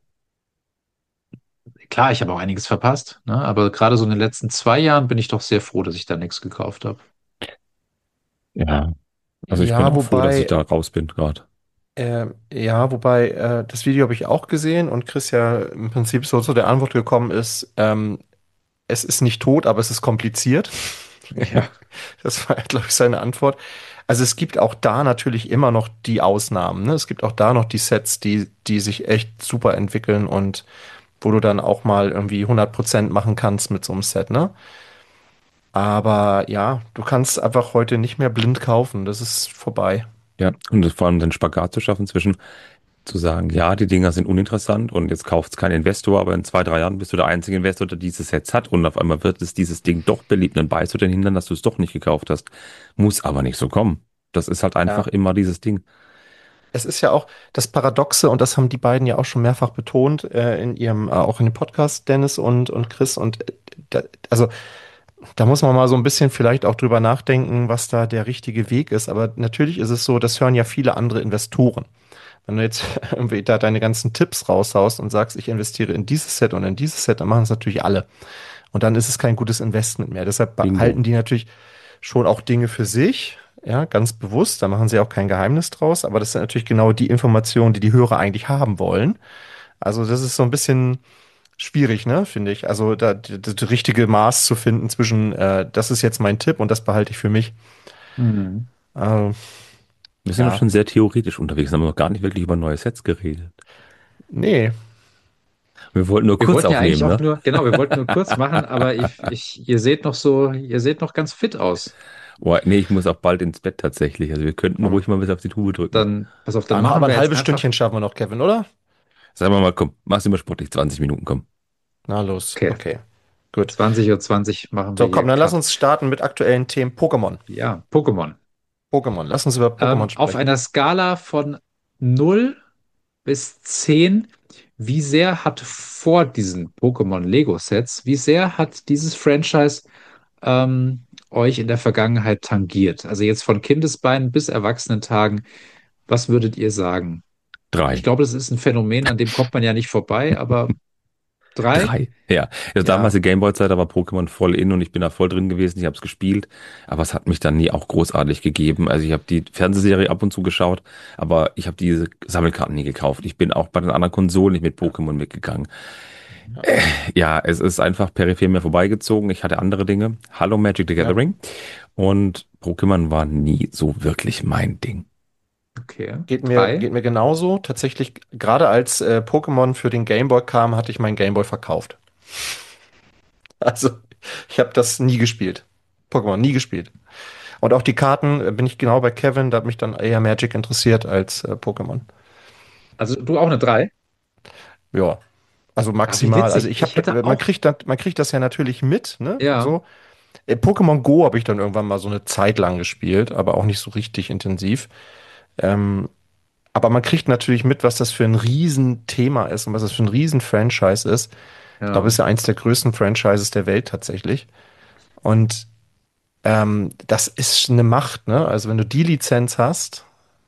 klar, ich habe auch einiges verpasst, ne? Aber gerade so in den letzten zwei Jahren bin ich doch sehr froh, dass ich da nichts gekauft habe. Ja. Also ich bin Ja, auch froh, dass ich wobei, da raus bin gerade. äh, ja, wobei, äh, das Video habe ich auch gesehen und Chris ja im Prinzip so zu der Antwort gekommen ist, ähm, es ist nicht tot, aber es ist kompliziert. Ja. Das war, glaube ich, seine Antwort. Also es gibt auch da natürlich immer noch die Ausnahmen, ne? Es gibt auch da noch die Sets, die, die sich echt super entwickeln und wo du dann auch mal irgendwie hundert Prozent machen kannst mit so einem Set, ne? Aber ja, du kannst einfach heute nicht mehr blind kaufen. Das ist vorbei. Ja. Und das vor allem den Spagat zu schaffen zwischen zu sagen, ja, die Dinger sind uninteressant und jetzt kauft es kein Investor, aber in zwei, drei Jahren bist du der einzige Investor, der dieses Sets hat und auf einmal wird es dieses Ding doch beliebt, dann beißt du den Hintern, dass du es doch nicht gekauft hast. Muss aber nicht so kommen. Das ist halt einfach Ja. immer dieses Ding. Es ist ja auch das Paradoxe, und das haben die beiden ja auch schon mehrfach betont, äh, in ihrem, äh, auch in dem Podcast, Dennis und, und Chris. Und äh, da, also da muss man mal so ein bisschen vielleicht auch drüber nachdenken, was da der richtige Weg ist. Aber natürlich ist es so, das hören ja viele andere Investoren. Wenn du jetzt irgendwie da deine ganzen Tipps raushaust und sagst, ich investiere in dieses Set und in dieses Set, dann machen es natürlich alle. Und dann ist es kein gutes Investment mehr. Deshalb Bingo. behalten die natürlich schon auch Dinge für sich, ja, ganz bewusst. Da machen sie auch kein Geheimnis draus. Aber das sind natürlich genau die Informationen, die die Hörer eigentlich haben wollen. Also das ist so ein bisschen schwierig, ne, finde ich. Also da das, das richtige Maß zu finden zwischen, äh, das ist jetzt mein Tipp und das behalte ich für mich. Mhm. Also, Wir sind doch ja, schon sehr theoretisch unterwegs, haben noch gar nicht wirklich über neue Sets geredet. nee. Wir wollten nur Wir kurz wollten ja eigentlich aufnehmen, auch ne? nur, genau, wir wollten nur kurz machen, aber ich, ich, ihr seht noch so, ihr seht noch ganz fit aus. Boah, nee, ich muss auch bald ins Bett tatsächlich. Also wir könnten Hm. ruhig mal bis auf die Tube drücken. Dann, pass auf, dann Aber, machen aber ein wir jetzt halbes einfach, Stündchen schaffen wir noch, Kevin, oder? Sagen wir mal, komm, mach's immer sportlich, zwanzig Minuten, komm. Na los, okay, okay. Gut. zwanzig Uhr zwanzig machen wir So, hier komm, dann lass Cut. uns starten mit aktuellen Themen. Pokémon. Ja, Pokémon. Pokémon. Lass uns über Pokémon Ähm, auf sprechen. einer Skala von null bis zehn, wie sehr hat vor diesen Pokémon Lego-Sets, wie sehr hat dieses Franchise ähm, euch in der Vergangenheit tangiert? Also jetzt von Kindesbeinen bis Erwachsenentagen, was würdet ihr sagen? Ich Drei. glaube, das ist ein Phänomen, an dem kommt man ja nicht vorbei, aber drei? Drei. Ja. Also damals Ja, die Gameboy-Zeit, da war Pokémon voll in und ich bin da voll drin gewesen. Ich habe es gespielt, aber es hat mich dann nie auch großartig gegeben. Also ich habe die Fernsehserie ab und zu geschaut, aber ich habe diese Sammelkarten nie gekauft. Ich bin auch bei den anderen Konsolen nicht mit Pokémon mitgegangen. Äh, ja, es ist einfach peripher mir vorbeigezogen. Ich hatte andere Dinge. Hallo Magic the Ja. Gathering. Und Pokémon war nie so wirklich mein Ding. okay. Geht mir, Drei? geht mir genauso. Tatsächlich, gerade als äh, Pokémon für den Gameboy kam, hatte ich meinen Gameboy verkauft. Also, ich habe das nie gespielt. Pokémon nie gespielt. Und auch die Karten, äh, bin ich genau bei Kevin, da hat mich dann eher Magic interessiert als äh, Pokémon. Also du auch eine drei? Ja, also Ah, wie maximal. Also witzig. ich Ich habe, hätte man auch, kriegt das, man kriegt das ja natürlich mit, ne? ja, So. Äh, Pokémon Go habe ich dann irgendwann mal so eine Zeit lang gespielt, aber auch nicht so richtig intensiv. Ähm, aber man kriegt natürlich mit, was das für ein Riesenthema ist und was das für ein Riesen-Franchise ist. Ich glaube, es ja, ist ja eins der größten Franchises der Welt tatsächlich. Und ähm, das ist eine Macht, ne? Also wenn du die Lizenz hast,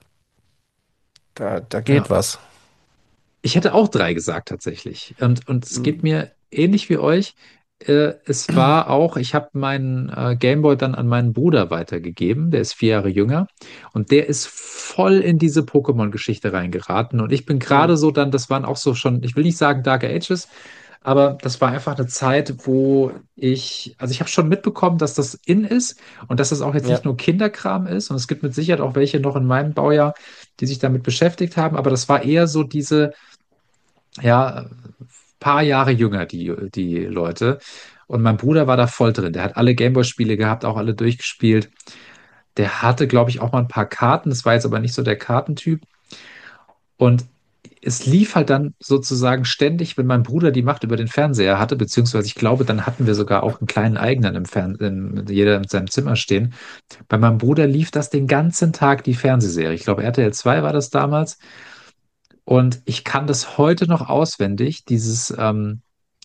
da, da geht ja. was. Ich hätte auch drei gesagt tatsächlich. Und, und es geht mir ähnlich wie euch. Äh, es war auch, ich habe meinen äh, Gameboy dann an meinen Bruder weitergegeben, der ist vier Jahre jünger. Und der ist voll in diese Pokémon-Geschichte reingeraten. Und ich bin Mhm. gerade so dann, das waren auch so schon, ich will nicht sagen Dark Ages, aber das war einfach eine Zeit, wo ich, also ich habe schon mitbekommen, dass das in ist und dass das auch jetzt nicht Ja, nur Kinderkram ist. Und es gibt mit Sicherheit auch welche noch in meinem Baujahr, die sich damit beschäftigt haben. Aber das war eher so diese ja, paar Jahre jünger, die, die Leute. Und mein Bruder war da voll drin. Der hat alle Gameboy-Spiele gehabt, auch alle durchgespielt. Der hatte, glaube ich, auch mal ein paar Karten. Das war jetzt aber nicht so der Kartentyp. Und es lief halt dann sozusagen ständig, wenn mein Bruder die Macht über den Fernseher hatte, beziehungsweise ich glaube, dann hatten wir sogar auch einen kleinen eigenen im Fernsehen, jeder in seinem Zimmer stehen. Bei meinem Bruder lief das den ganzen Tag, die Fernsehserie. Ich glaube, R T L zwei war das damals. Und ich kann das heute noch auswendig, dieses, ähm,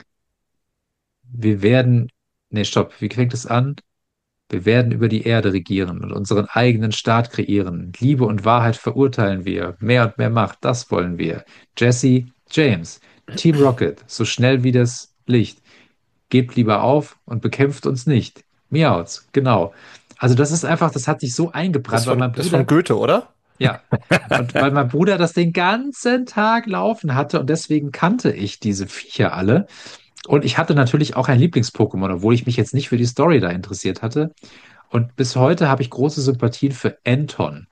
wir werden, nee, stopp, wie fängt es an? Wir werden über die Erde regieren und unseren eigenen Staat kreieren. Liebe und Wahrheit verurteilen wir. Mehr und mehr Macht, das wollen wir. Jesse James, Team Rocket, so schnell wie das Licht. Gebt lieber auf und bekämpft uns nicht. Miauts, genau. Also das ist einfach, das hat sich so das eingebrannt, ist weil von, mein das ist von Bruder, Goethe, oder? ja, und weil mein Bruder das den ganzen Tag laufen hatte und deswegen kannte ich diese Viecher alle. Und ich hatte natürlich auch ein Lieblings-Pokémon, obwohl ich mich jetzt nicht für die Story da interessiert hatte. Und bis heute habe ich große Sympathien für Anton.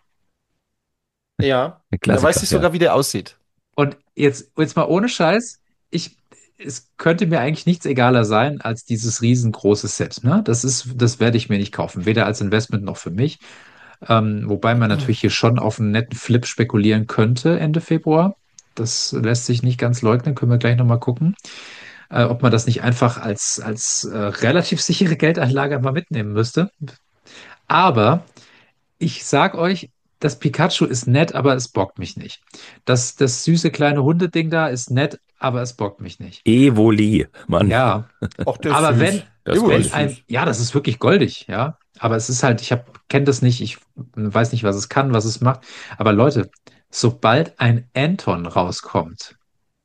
Ja. Der Da weiß Klassiker, ich ja. sogar, wie der aussieht. Und jetzt, jetzt mal ohne Scheiß, ich, es könnte mir eigentlich nichts egaler sein als dieses riesengroße Set. Ne? Das ist, das werde ich mir nicht kaufen, weder als Investment noch für mich. Ähm, wobei man natürlich hier schon auf einen netten Flip spekulieren könnte Ende Februar. Das lässt sich nicht ganz leugnen, können wir gleich nochmal gucken, äh, ob man das nicht einfach als, als äh, relativ sichere Geldanlage mal mitnehmen müsste. Aber ich sag euch, das Pikachu ist nett, aber es bockt mich nicht. Das, das süße kleine Hundeding da ist nett, aber es bockt mich nicht. Evoli, Mann, Ja, Ach, der ist aber süß. wenn, das ist Evoli wenn ist goldig. ein, süß. ja, das ist wirklich goldig, ja. Aber es ist halt, ich hab, kenne das nicht, ich weiß nicht, was es kann, was es macht. Aber Leute, sobald ein Anton rauskommt,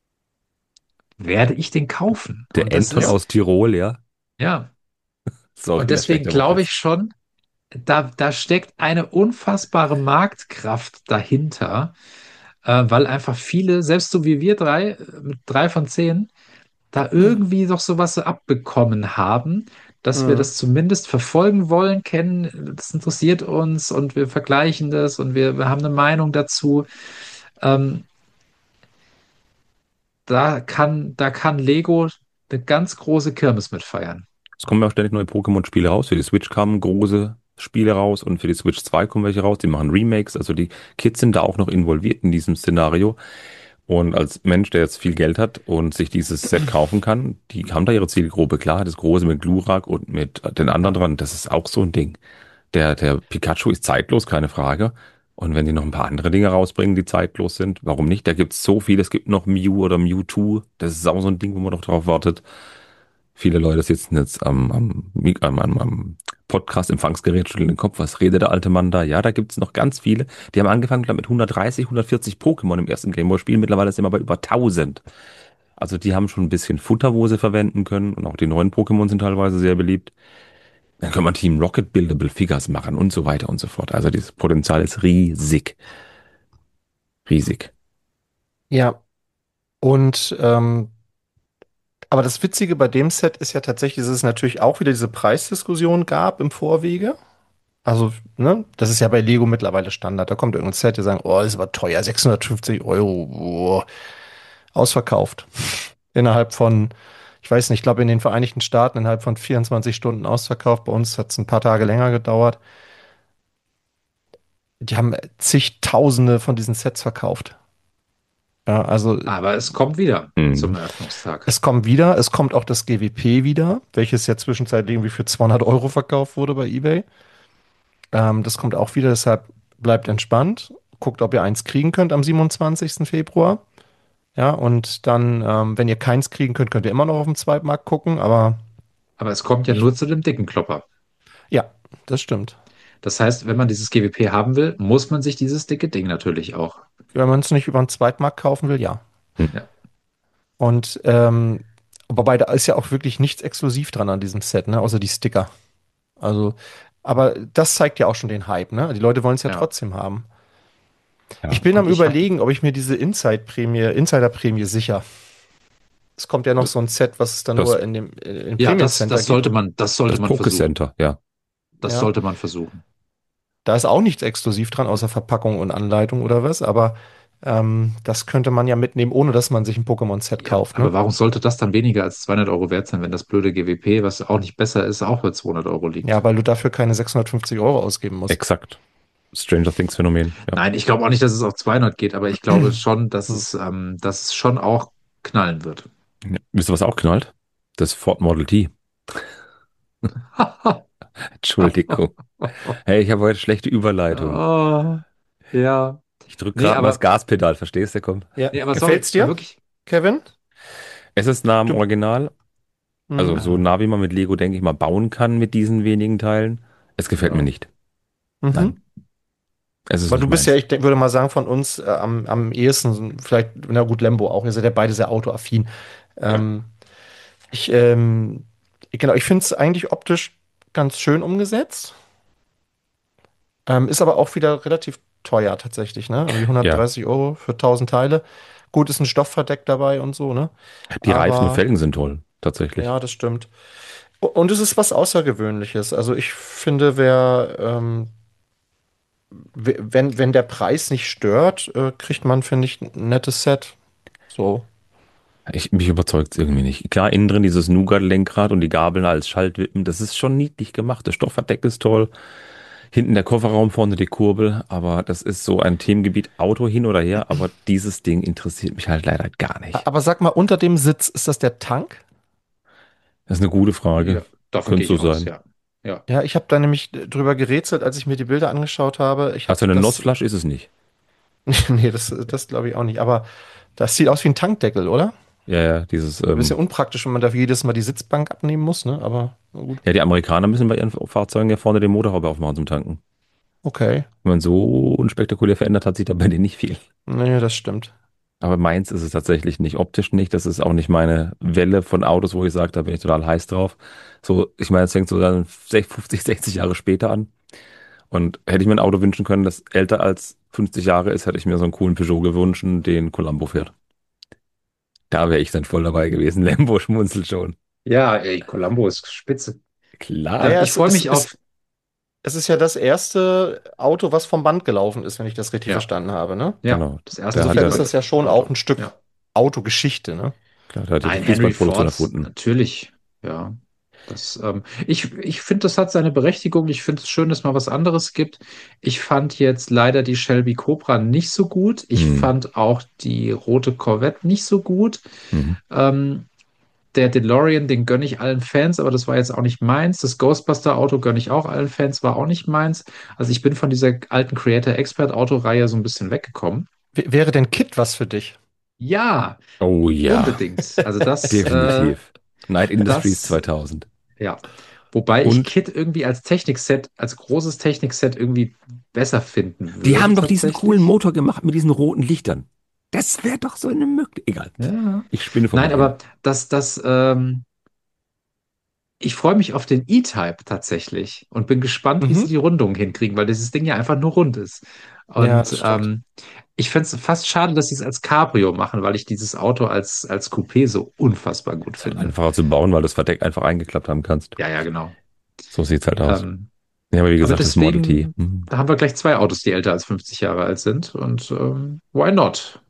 werde ich den kaufen. Der Und das Enton Ja. ist, aus Tirol, ja. ja. Sorry, Und der deswegen schlechte glaube Wortwitz. ich schon, da, da steckt eine unfassbare Marktkraft dahinter, äh, weil einfach viele, selbst so wie wir drei, äh, mit drei von zehn, da irgendwie doch sowas so abbekommen haben, dass wir Mhm. das zumindest verfolgen wollen, kennen, das interessiert uns und wir vergleichen das und wir, wir haben eine Meinung dazu. Ähm, da kann, da kann Lego eine ganz große Kirmes mit feiern. Es kommen ja auch ständig neue Pokémon-Spiele raus. Für die Switch kamen große Spiele raus und für die Switch zwei kommen welche raus. Die machen Remakes. Also die Kids sind da auch noch involviert in diesem Szenario. Und als Mensch, der jetzt viel Geld hat und sich dieses Set kaufen kann, die haben da ihre Zielgruppe. Klar, das große mit Glurak und mit den anderen dran, das ist auch so ein Ding. Der, der Pikachu ist zeitlos, keine Frage. Und wenn die noch ein paar andere Dinge rausbringen, die zeitlos sind, warum nicht? Da gibt es so viel. Es gibt noch Mew oder Mewtwo. Das ist auch so ein Ding, wo man noch drauf wartet. Viele Leute sitzen jetzt am, am, am, am, am Podcast-Empfangsgerät, schütteln den Kopf. Was redet der alte Mann da? Ja, da gibt es noch ganz viele. Die haben angefangen, glaub, mit hundertdreißig, hundertvierzig Pokémon im ersten Gameboy-Spiel. Mittlerweile sind wir bei über tausend. Also die haben schon ein bisschen Futter, wo sie verwenden können. Und auch die neuen Pokémon sind teilweise sehr beliebt. Dann kann man Team Rocket Buildable Figures machen und so weiter und so fort. Also dieses Potenzial ist riesig. Riesig. Ja, und ähm, aber das Witzige bei dem Set ist ja tatsächlich, dass es natürlich auch wieder diese Preisdiskussion gab im Vorwege. Also, ne, das ist ja bei Lego mittlerweile Standard. Da kommt irgendein Set, die sagen, oh, das war teuer, sechshundertfünfzig Euro, oh, ausverkauft. Innerhalb von, ich weiß nicht, ich glaube in den Vereinigten Staaten innerhalb von vierundzwanzig Stunden ausverkauft. Bei uns hat es ein paar Tage länger gedauert. Die haben zigtausende von diesen Sets verkauft. Ja, also Aber es kommt wieder zum Mhm. Eröffnungstag. es kommt wieder, es kommt auch das G W P wieder, welches ja zwischenzeitlich irgendwie für zweihundert Euro verkauft wurde bei eBay. Ähm, das kommt auch wieder, deshalb bleibt entspannt. Guckt, ob ihr eins kriegen könnt am siebenundzwanzigsten Februar. Ja, und dann, ähm, wenn ihr keins kriegen könnt, könnt ihr immer noch auf dem Zweitmarkt gucken. Aber Aber es kommt ja ich, nur zu dem dicken Klopper. ja, das stimmt. Das heißt, wenn man dieses G W P haben will, muss man sich dieses dicke Ding natürlich auch. Wenn man es nicht über den Zweitmarkt kaufen will, ja. Hm. Ja, Und ähm, wobei da ist ja auch wirklich nichts exklusiv dran an diesem Set, ne? Außer die Sticker. Also, aber das zeigt ja auch schon den Hype, ne? Die Leute wollen es ja ja. trotzdem haben. Ich Ja. bin Und am ich habe, Überlegen, ob ich mir diese Inside-Prämie, Insider-Prämie sicher. Es kommt ja noch so ein Set, was es dann Das, nur in dem äh, im ja, Premium das, Center das sollte gibt. man, das sollte das man versuchen. Pokécenter, ja. Das Ja, sollte man versuchen. da ist auch nichts exklusiv dran, außer Verpackung und Anleitung oder was, aber ähm, das könnte man ja mitnehmen, ohne dass man sich ein Pokémon-Set Ja, kauft, aber ne? warum sollte das dann weniger als zweihundert Euro wert sein, wenn das blöde G W P, was auch nicht besser ist, auch bei zweihundert Euro Ja, liegt? weil du dafür keine sechshundertfünfzig Euro ausgeben musst. Exakt. Stranger Things Phänomen, ja. Nein, ich glaube auch nicht, dass es auf zweihundert geht, aber ich glaube schon, dass Hm. es, ähm, dass es schon auch knallen wird. Ja. Wisst ihr, was auch knallt? Das Ford Model T. Entschuldigung. Hey, ich habe heute schlechte Überleitung. Oh, ja. Ich drücke Nee, gerade mal das aber, Gaspedal, verstehst du? Komm. Ja, nee, aber sorry, gefällt's äh, dir, wirklich. Kevin? Es ist nah am Du, Original. Also hm, so nah, wie man mit Lego, denke ich mal, bauen kann mit diesen wenigen Teilen. Es gefällt mir Ja. nicht. mhm. Nein, es ist Weil nicht du bist ja, meins. ich denk- würde mal sagen, von uns äh, am, am ehesten, vielleicht, na gut, Lembo auch, ihr seid ja beide sehr autoaffin. Ja. Ähm, ich, ähm, genau, ich finde es eigentlich optisch ganz schön umgesetzt. Ähm, ist aber auch wieder relativ teuer tatsächlich, ne? Irgendwie Ja, hundertdreißig Euro für tausend Teile. Gut, ist ein Stoffverdeck dabei und so, ne? die Reifen und Aber Felgen sind toll, tatsächlich. ja, das stimmt. U- Und es ist was Außergewöhnliches. Also ich finde, wer, ähm, we- wenn, wenn der Preis nicht stört, äh, kriegt man, finde ich, ein nettes Set. So. Ich, mich überzeugt es irgendwie nicht. Klar, innen drin dieses Nougat-Lenkrad und die Gabeln als Schaltwippen, das ist schon niedlich gemacht. Das Stoffverdeck ist toll. Hinten der Kofferraum, vorne die Kurbel. Aber das ist so ein Themengebiet Auto hin oder her. Aber dieses Ding interessiert mich halt leider gar A- nicht. Aber sag mal, unter dem Sitz, ist das der Tank? Das ist eine gute Frage. Ja, davon gehe Könnte so ich aus, sein. ja. Ja. Ja, ich habe da nämlich drüber gerätselt, als ich mir die Bilder angeschaut habe. Ich habe Also eine das, Nussflasche ist es nicht. nee, das, das glaube ich auch nicht. Aber das sieht aus wie ein Tankdeckel, oder? Ja, ja, dieses, Ein bisschen ähm, unpraktisch, wenn man dafür jedes Mal die Sitzbank abnehmen muss, ne? Aber na gut. ja, die Amerikaner müssen bei ihren Fahrzeugen ja vorne den Motorhaube aufmachen zum Tanken. Okay. Wenn man so unspektakulär verändert, hat sich da bei denen nicht viel. Nee, das stimmt. Aber meins ist es tatsächlich nicht. Optisch nicht. Das ist auch nicht meine Welle von Autos, wo ich sage, da bin ich total heiß drauf. So, ich meine, es fängt so dann fünfzig, sechzig Jahre später an. Und hätte ich mir ein Auto wünschen können, das älter als fünfzig Jahre ist, hätte ich mir so einen coolen Peugeot gewünscht, den Colombo fährt. Da wäre ich dann voll dabei gewesen. Lambo schmunzelt schon. Ja, ey, Columbo ist spitze. Ja, Klar. Ähm, ja, ich es, freue es, mich es, auf, es ist ja das erste Auto, was vom Band gelaufen ist, wenn ich das richtig ja, verstanden habe, ne? ja, Genau. das erste Der hat Insofern ja, ist das ja schon auch ein Stück Ja. Autogeschichte, ne? Klar, da hat ja die Nein, Henry Fließbandproduktion Ford, erfunden. natürlich, ja. Das, ähm, ich ich finde, das hat seine Berechtigung. Ich finde es schön, dass mal was anderes gibt. Ich fand jetzt leider die Shelby Cobra nicht so gut. Ich Hm. fand auch die rote Corvette nicht so gut. Mhm. Ähm, der DeLorean, den gönne ich allen Fans, aber das war jetzt auch nicht meins. Das Ghostbuster-Auto gönne ich auch allen Fans, war auch nicht meins. Also ich bin von dieser alten Creator-Expert-Autoreihe so ein bisschen weggekommen. W wäre denn Kit was für dich? Ja, Oh ja, unbedingt. Also das, äh, definitiv. Night Industries das zweitausend. Ja, wobei ich Und Kit irgendwie als Technikset, als großes Technikset irgendwie besser finden die würde haben doch diesen coolen tatsächlich. Motor gemacht mit diesen roten Lichtern. Das wäre doch so eine Möglichkeit. Egal. Ja. Ich spinne vor Nein, mich hin. aber das, das, ähm, ich freue mich auf den E-Type tatsächlich und bin gespannt, wie sie Mhm. die Rundung hinkriegen, weil dieses Ding ja einfach nur rund ist. Ja, Und das stimmt. ähm, ich finde es fast schade, dass sie es als Cabrio machen, weil ich dieses Auto als, als Coupé so unfassbar gut Ist halt finde. einfacher zu bauen, weil du das Verdeck einfach eingeklappt haben kannst. Ja, ja, genau. So sieht's halt aus. Ähm, Ja, aber wie aber gesagt, das Model T. deswegen, Hm. da haben wir gleich zwei Autos, die älter als fünfzig Jahre alt sind. Und ähm, why not?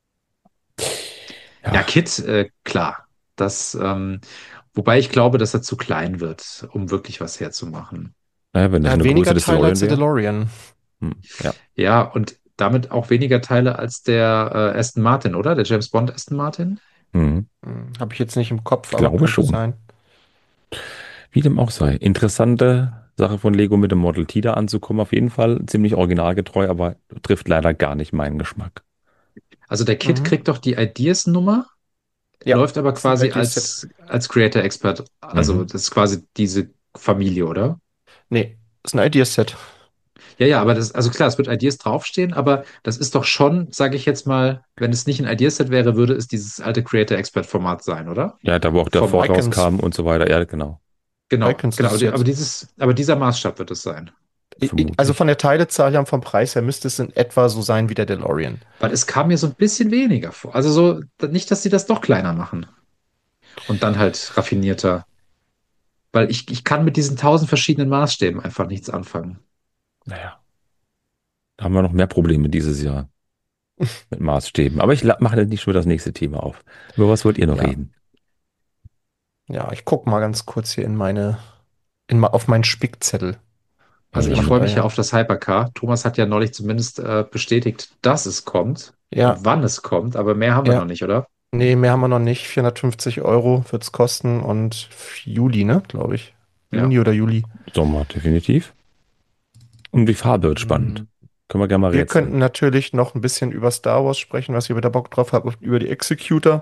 Ja, Ja, Kit, äh, klar. Das, ähm, wobei ich glaube, dass er zu klein wird, um wirklich was herzumachen. naja, wenn das Er hat eine Größe weniger des Teile als DeLorean der wäre. DeLorean. Hm. Ja, Ja, und damit auch weniger Teile als der äh, Aston Martin, oder? Der James Bond Aston Martin? hm. Hm, habe ich jetzt nicht im Kopf, Ich aber glaube könnte schon. sein. Wie dem auch sei. Interessante Sache von Lego mit dem Model T da anzukommen. Auf jeden Fall ziemlich originalgetreu, aber trifft leider gar nicht meinen Geschmack. Also der Kit Mhm. kriegt doch die Ideas-Nummer, Ja, läuft aber ist ein quasi Ideas-Set. als, als Creator Expert. Also Mhm. das ist quasi diese Familie, oder? Nee, ist ein Ideas-Set. Ja, ja, aber das, also klar, es wird Ideas draufstehen, aber das ist doch schon, sage ich jetzt mal, wenn es nicht ein Ideaset wäre, würde es dieses alte Creator Expert Format sein, oder? Ja, da wo auch der Vom Ford Icons. rauskam und so weiter. Ja, genau. Genau, Icons genau, ist aber, es die- aber jetzt. dieses, aber dieser Maßstab wird es sein. I- i- Also Vermutlich. von der Teilezahl her und vom Preis her müsste es in etwa so sein wie der DeLorean. Weil es kam mir so ein bisschen weniger vor. Also so, nicht, dass sie das doch kleiner machen und dann halt raffinierter. Weil ich, ich kann mit diesen tausend verschiedenen Maßstäben einfach nichts anfangen. Naja, da haben wir noch mehr Probleme dieses Jahr mit Maßstäben. Aber ich la- mache jetzt nicht schon wieder das nächste Thema auf. Über was wollt ihr noch Ja, reden? ja, ich gucke mal ganz kurz hier in meine, in, ma- auf meinen Spickzettel. Also Also ich wir haben freue da mich ja ja. auf das Hypercar. Thomas hat ja neulich zumindest äh, bestätigt, dass es kommt Ja, und wann es kommt, aber mehr haben wir noch ja. nicht, oder? Nee, mehr haben wir noch nicht. vierhundertfünfzig Euro wird es kosten und Juli, ne, glaube ich. Ja. Juni oder Juli. Sommer, definitiv. Und die Farbe wird spannend. Hm. Können wir gerne mal Wir rätseln. könnten natürlich noch ein bisschen über Star Wars sprechen, was ich wieder Bock drauf habe, über die Executor.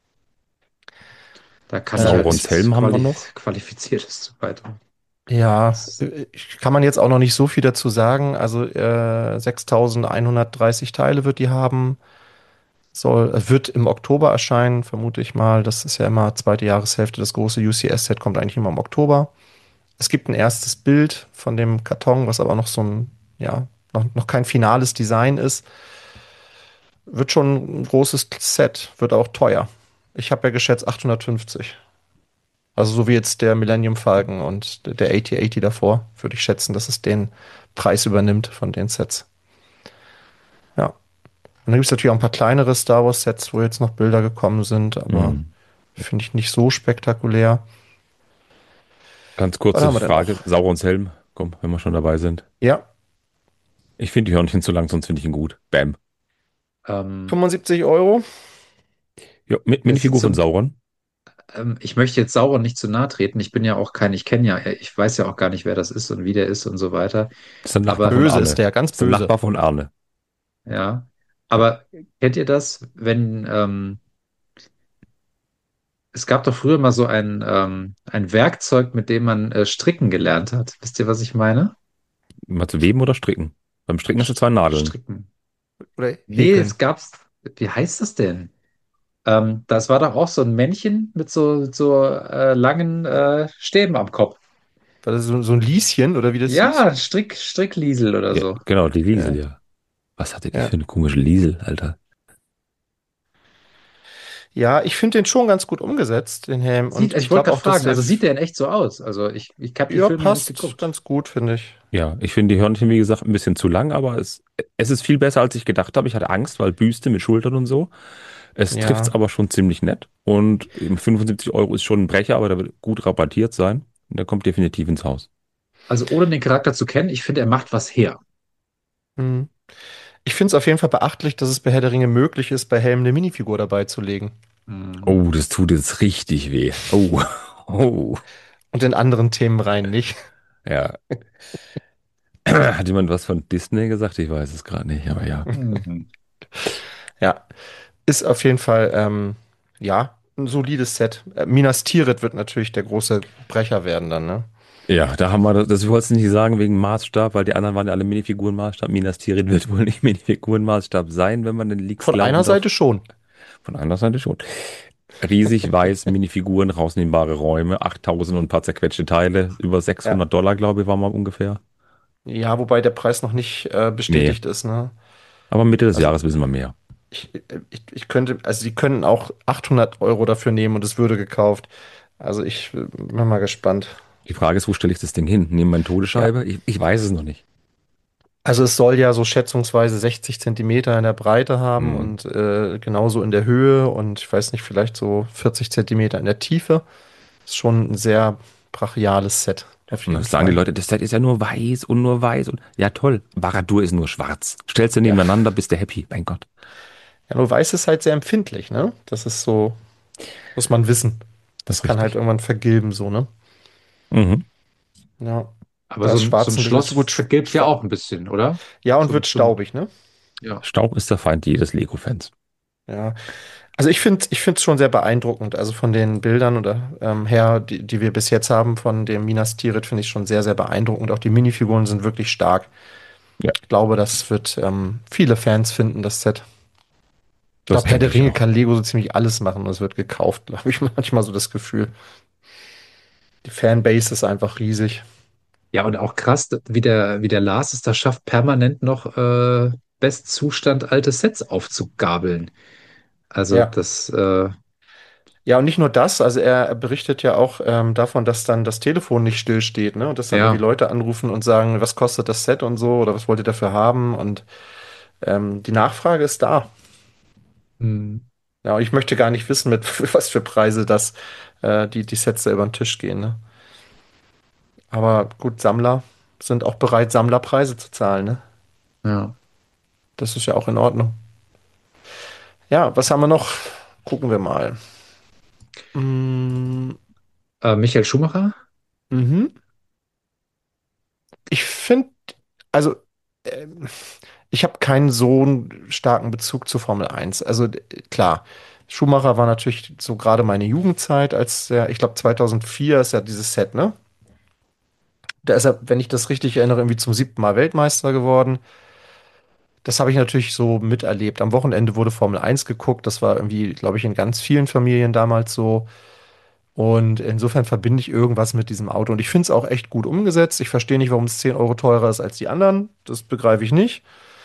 Da kann ich halt Saurons nichts Helm haben wir Quali noch. Qualifiziertes zu beitragen. Ja, Das, äh, kann man jetzt auch noch nicht so viel dazu sagen. Also äh, sechstausendeinhundertdreißig Teile wird die haben. Soll, äh, wird im Oktober erscheinen, vermute ich mal. Das ist ja immer zweite Jahreshälfte. Das große U C S-Set kommt eigentlich immer im Oktober. Es gibt ein erstes Bild von dem Karton, was aber noch so ein, ja, noch, noch kein finales Design ist. Wird schon ein großes Set, wird auch teuer. Ich habe ja geschätzt achthundertfünfzig. Also so wie jetzt der Millennium Falcon und der der achtzig achtzig davor, würde ich schätzen, dass es den Preis übernimmt von den Sets. Ja. Und dann gibt es natürlich auch ein paar kleinere Star Wars Sets, wo jetzt noch Bilder gekommen sind, aber Mhm. finde ich nicht so spektakulär. Ganz Was kurze haben wir denn Frage. noch? Saurons Helm. Komm, wenn wir schon dabei sind. Ja, Ich finde die Hörnchen zu lang, sonst finde ich ihn gut. Bam. ähm, fünfundsiebzig Euro. Ja, Mi- das sieht Minifigur von so, Sauron. ähm, ich möchte jetzt Sauron nicht zu nahe treten. Ich bin ja auch kein, ich kenne ja, ich weiß ja auch gar nicht, wer das ist und wie der ist und so weiter. Das ist ein Nachbar Aber von Böse ist Arne. der, ganz Das ist ein böse. Nachbar von Arne. ja, aber kennt ihr das, wenn ähm, es gab doch früher mal so ein, ähm, ein Werkzeug, mit dem man äh, stricken gelernt hat. Wisst ihr, was ich meine? Mal zu weben oder stricken? Beim Stricken hast du St- zwei Nadeln. Stricken. Oder Nee, häkeln. es gab's. Wie heißt das denn? Ähm, das war doch auch so ein Männchen mit so, so äh, langen äh, Stäben am Kopf. War das so, so ein Lieschen oder wie das hieß? Ja, Strick, Strickliesel oder Ja, so. genau, die Liesel, Ja, ja. Was hatte die ja. für eine komische Liesel, Alter? Ja, ich finde den schon ganz gut umgesetzt, den Helm. Sieht, Und also ich ich wollte glaube gerade auch, dass fragen, der also sieht f- der in echt so aus? Also ich, ich habe die ja, Filme noch nicht passt geguckt. ganz gut, finde ich. Ja, ich finde die Hörnchen, wie gesagt, ein bisschen zu lang, aber es, es ist viel besser, als ich gedacht habe. Ich hatte Angst, weil Büste mit Schultern und so. Es trifft es Ja. aber schon ziemlich nett. Und eben fünfundsiebzig Euro ist schon ein Brecher, aber der wird gut rabattiert sein. Und der kommt definitiv ins Haus. Also ohne den Charakter zu kennen, ich finde, er macht was her. Hm. Ich finde es auf jeden Fall beachtlich, dass es bei Herr der Ringe möglich ist, bei Helm eine Minifigur dabei zu legen. Mhm. Oh, das tut jetzt richtig weh. Oh, oh, Und in anderen Themenreihen nicht. ja. Hat jemand was von Disney gesagt? Ich weiß es gerade nicht, aber ja. Mhm. Ja, ist auf jeden Fall, ähm, ja, ein solides Set. Äh, Minas Tirith wird natürlich der große Brecher werden dann, ne? Ja, da haben wir das, das wollte ich nicht sagen wegen Maßstab, weil die anderen waren ja alle Minifiguren-Maßstab. Minas Tirith wird wohl nicht Minifiguren-Maßstab sein, wenn man den Leaks Von glauben einer darf. Seite schon. Von einer Seite schon. Riesig weiß, Minifiguren, rausnehmbare Räume, achttausend und ein paar zerquetschte Teile, über Ja. sechshundert Dollar, glaube ich, war mal ungefähr. Ja, wobei der Preis noch nicht äh, Nee, bestätigt ist, ne? aber Mitte des Also Jahres wissen wir mehr. ich, ich, ich könnte, also die können auch achthundert Euro dafür nehmen und es würde gekauft. Also ich äh, bin mal gespannt. Die Frage ist, wo stelle ich das Ding hin? Neben meine Ja. Todesscheibe? Ich, ich weiß es noch nicht. Also es soll ja so schätzungsweise sechzig Zentimeter in der Breite haben Hm. und äh, genauso in der Höhe und ich weiß nicht, vielleicht so vierzig Zentimeter in der Tiefe. Ist schon ein sehr brachiales Set, auf Und jeden dann sagen die Fall. Leute, das Set ist ja nur weiß und nur weiß. Und ja, toll. Baradur ist nur schwarz. Stellst du Ja. nebeneinander, bist du happy. Mein Gott. Ja, nur weiß ist halt sehr empfindlich, ne? Das ist so, muss man wissen. Das Das ist kann halt richtig. irgendwann vergilben, so, ne? Mhm. Ja. Aber Da so ist ein, so schwarz ein ein bisschen zu Schloss gut. Sch- vergilbt ja Schwa auch ein bisschen, oder? ja, und So, wird so, staubig, ne? ja. Staub ist der Feind jedes Lego-Fans. Ja. Also ich finde, ich finde es schon sehr beeindruckend. Also von den Bildern oder ähm, her, die, die wir bis jetzt haben von dem Minas Tirith, finde ich schon sehr, sehr beeindruckend. Auch die Minifiguren sind wirklich stark. Ja, Ich glaube, das wird ähm, viele Fans finden, das Set. Ich das glaube, Herr denke der ich Ringe auch. kann Lego so ziemlich alles machen und es wird gekauft, glaube ich manchmal so das Gefühl. Die Fanbase ist einfach riesig. Ja, und auch krass, wie der, wie der Lars es da schafft, permanent noch äh, Bestzustand alte Sets aufzugabeln. Also Ja. das, äh, Ja, und nicht nur das, also er, er berichtet ja auch ähm, davon, dass dann das Telefon nicht stillsteht, ne? Und dass dann irgendwie ja, Leute anrufen und sagen, was kostet das Set und so oder was wollt ihr dafür haben? Und ähm, die Nachfrage ist da. hm, Ja, und ich möchte gar nicht wissen, mit was für Preise das äh, die, die Sets da über den Tisch gehen, ne? Aber gut, Sammler sind auch bereit, Sammlerpreise zu zahlen, ne? ja. Das ist ja auch in Ordnung. Ja, was haben wir noch? Gucken wir mal. Mm, Äh, Michael Schumacher? mhm. Ich finde, also ähm, ich habe keinen so einen starken Bezug zur Formel Eins. Also d- klar, Schumacher war natürlich so gerade meine Jugendzeit, als er, ich glaube zweitausendvier ist ja dieses Set, ne? Da ist er, wenn ich das richtig erinnere, irgendwie zum siebten Mal Weltmeister geworden. Das habe ich natürlich so miterlebt. Am Wochenende wurde Formel Eins geguckt. Das war irgendwie, glaube ich, in ganz vielen Familien damals so. Und insofern verbinde ich irgendwas mit diesem Auto. Und ich finde es auch echt gut umgesetzt. Ich verstehe nicht, warum es zehn Euro teurer ist als die anderen. Das begreife ich nicht.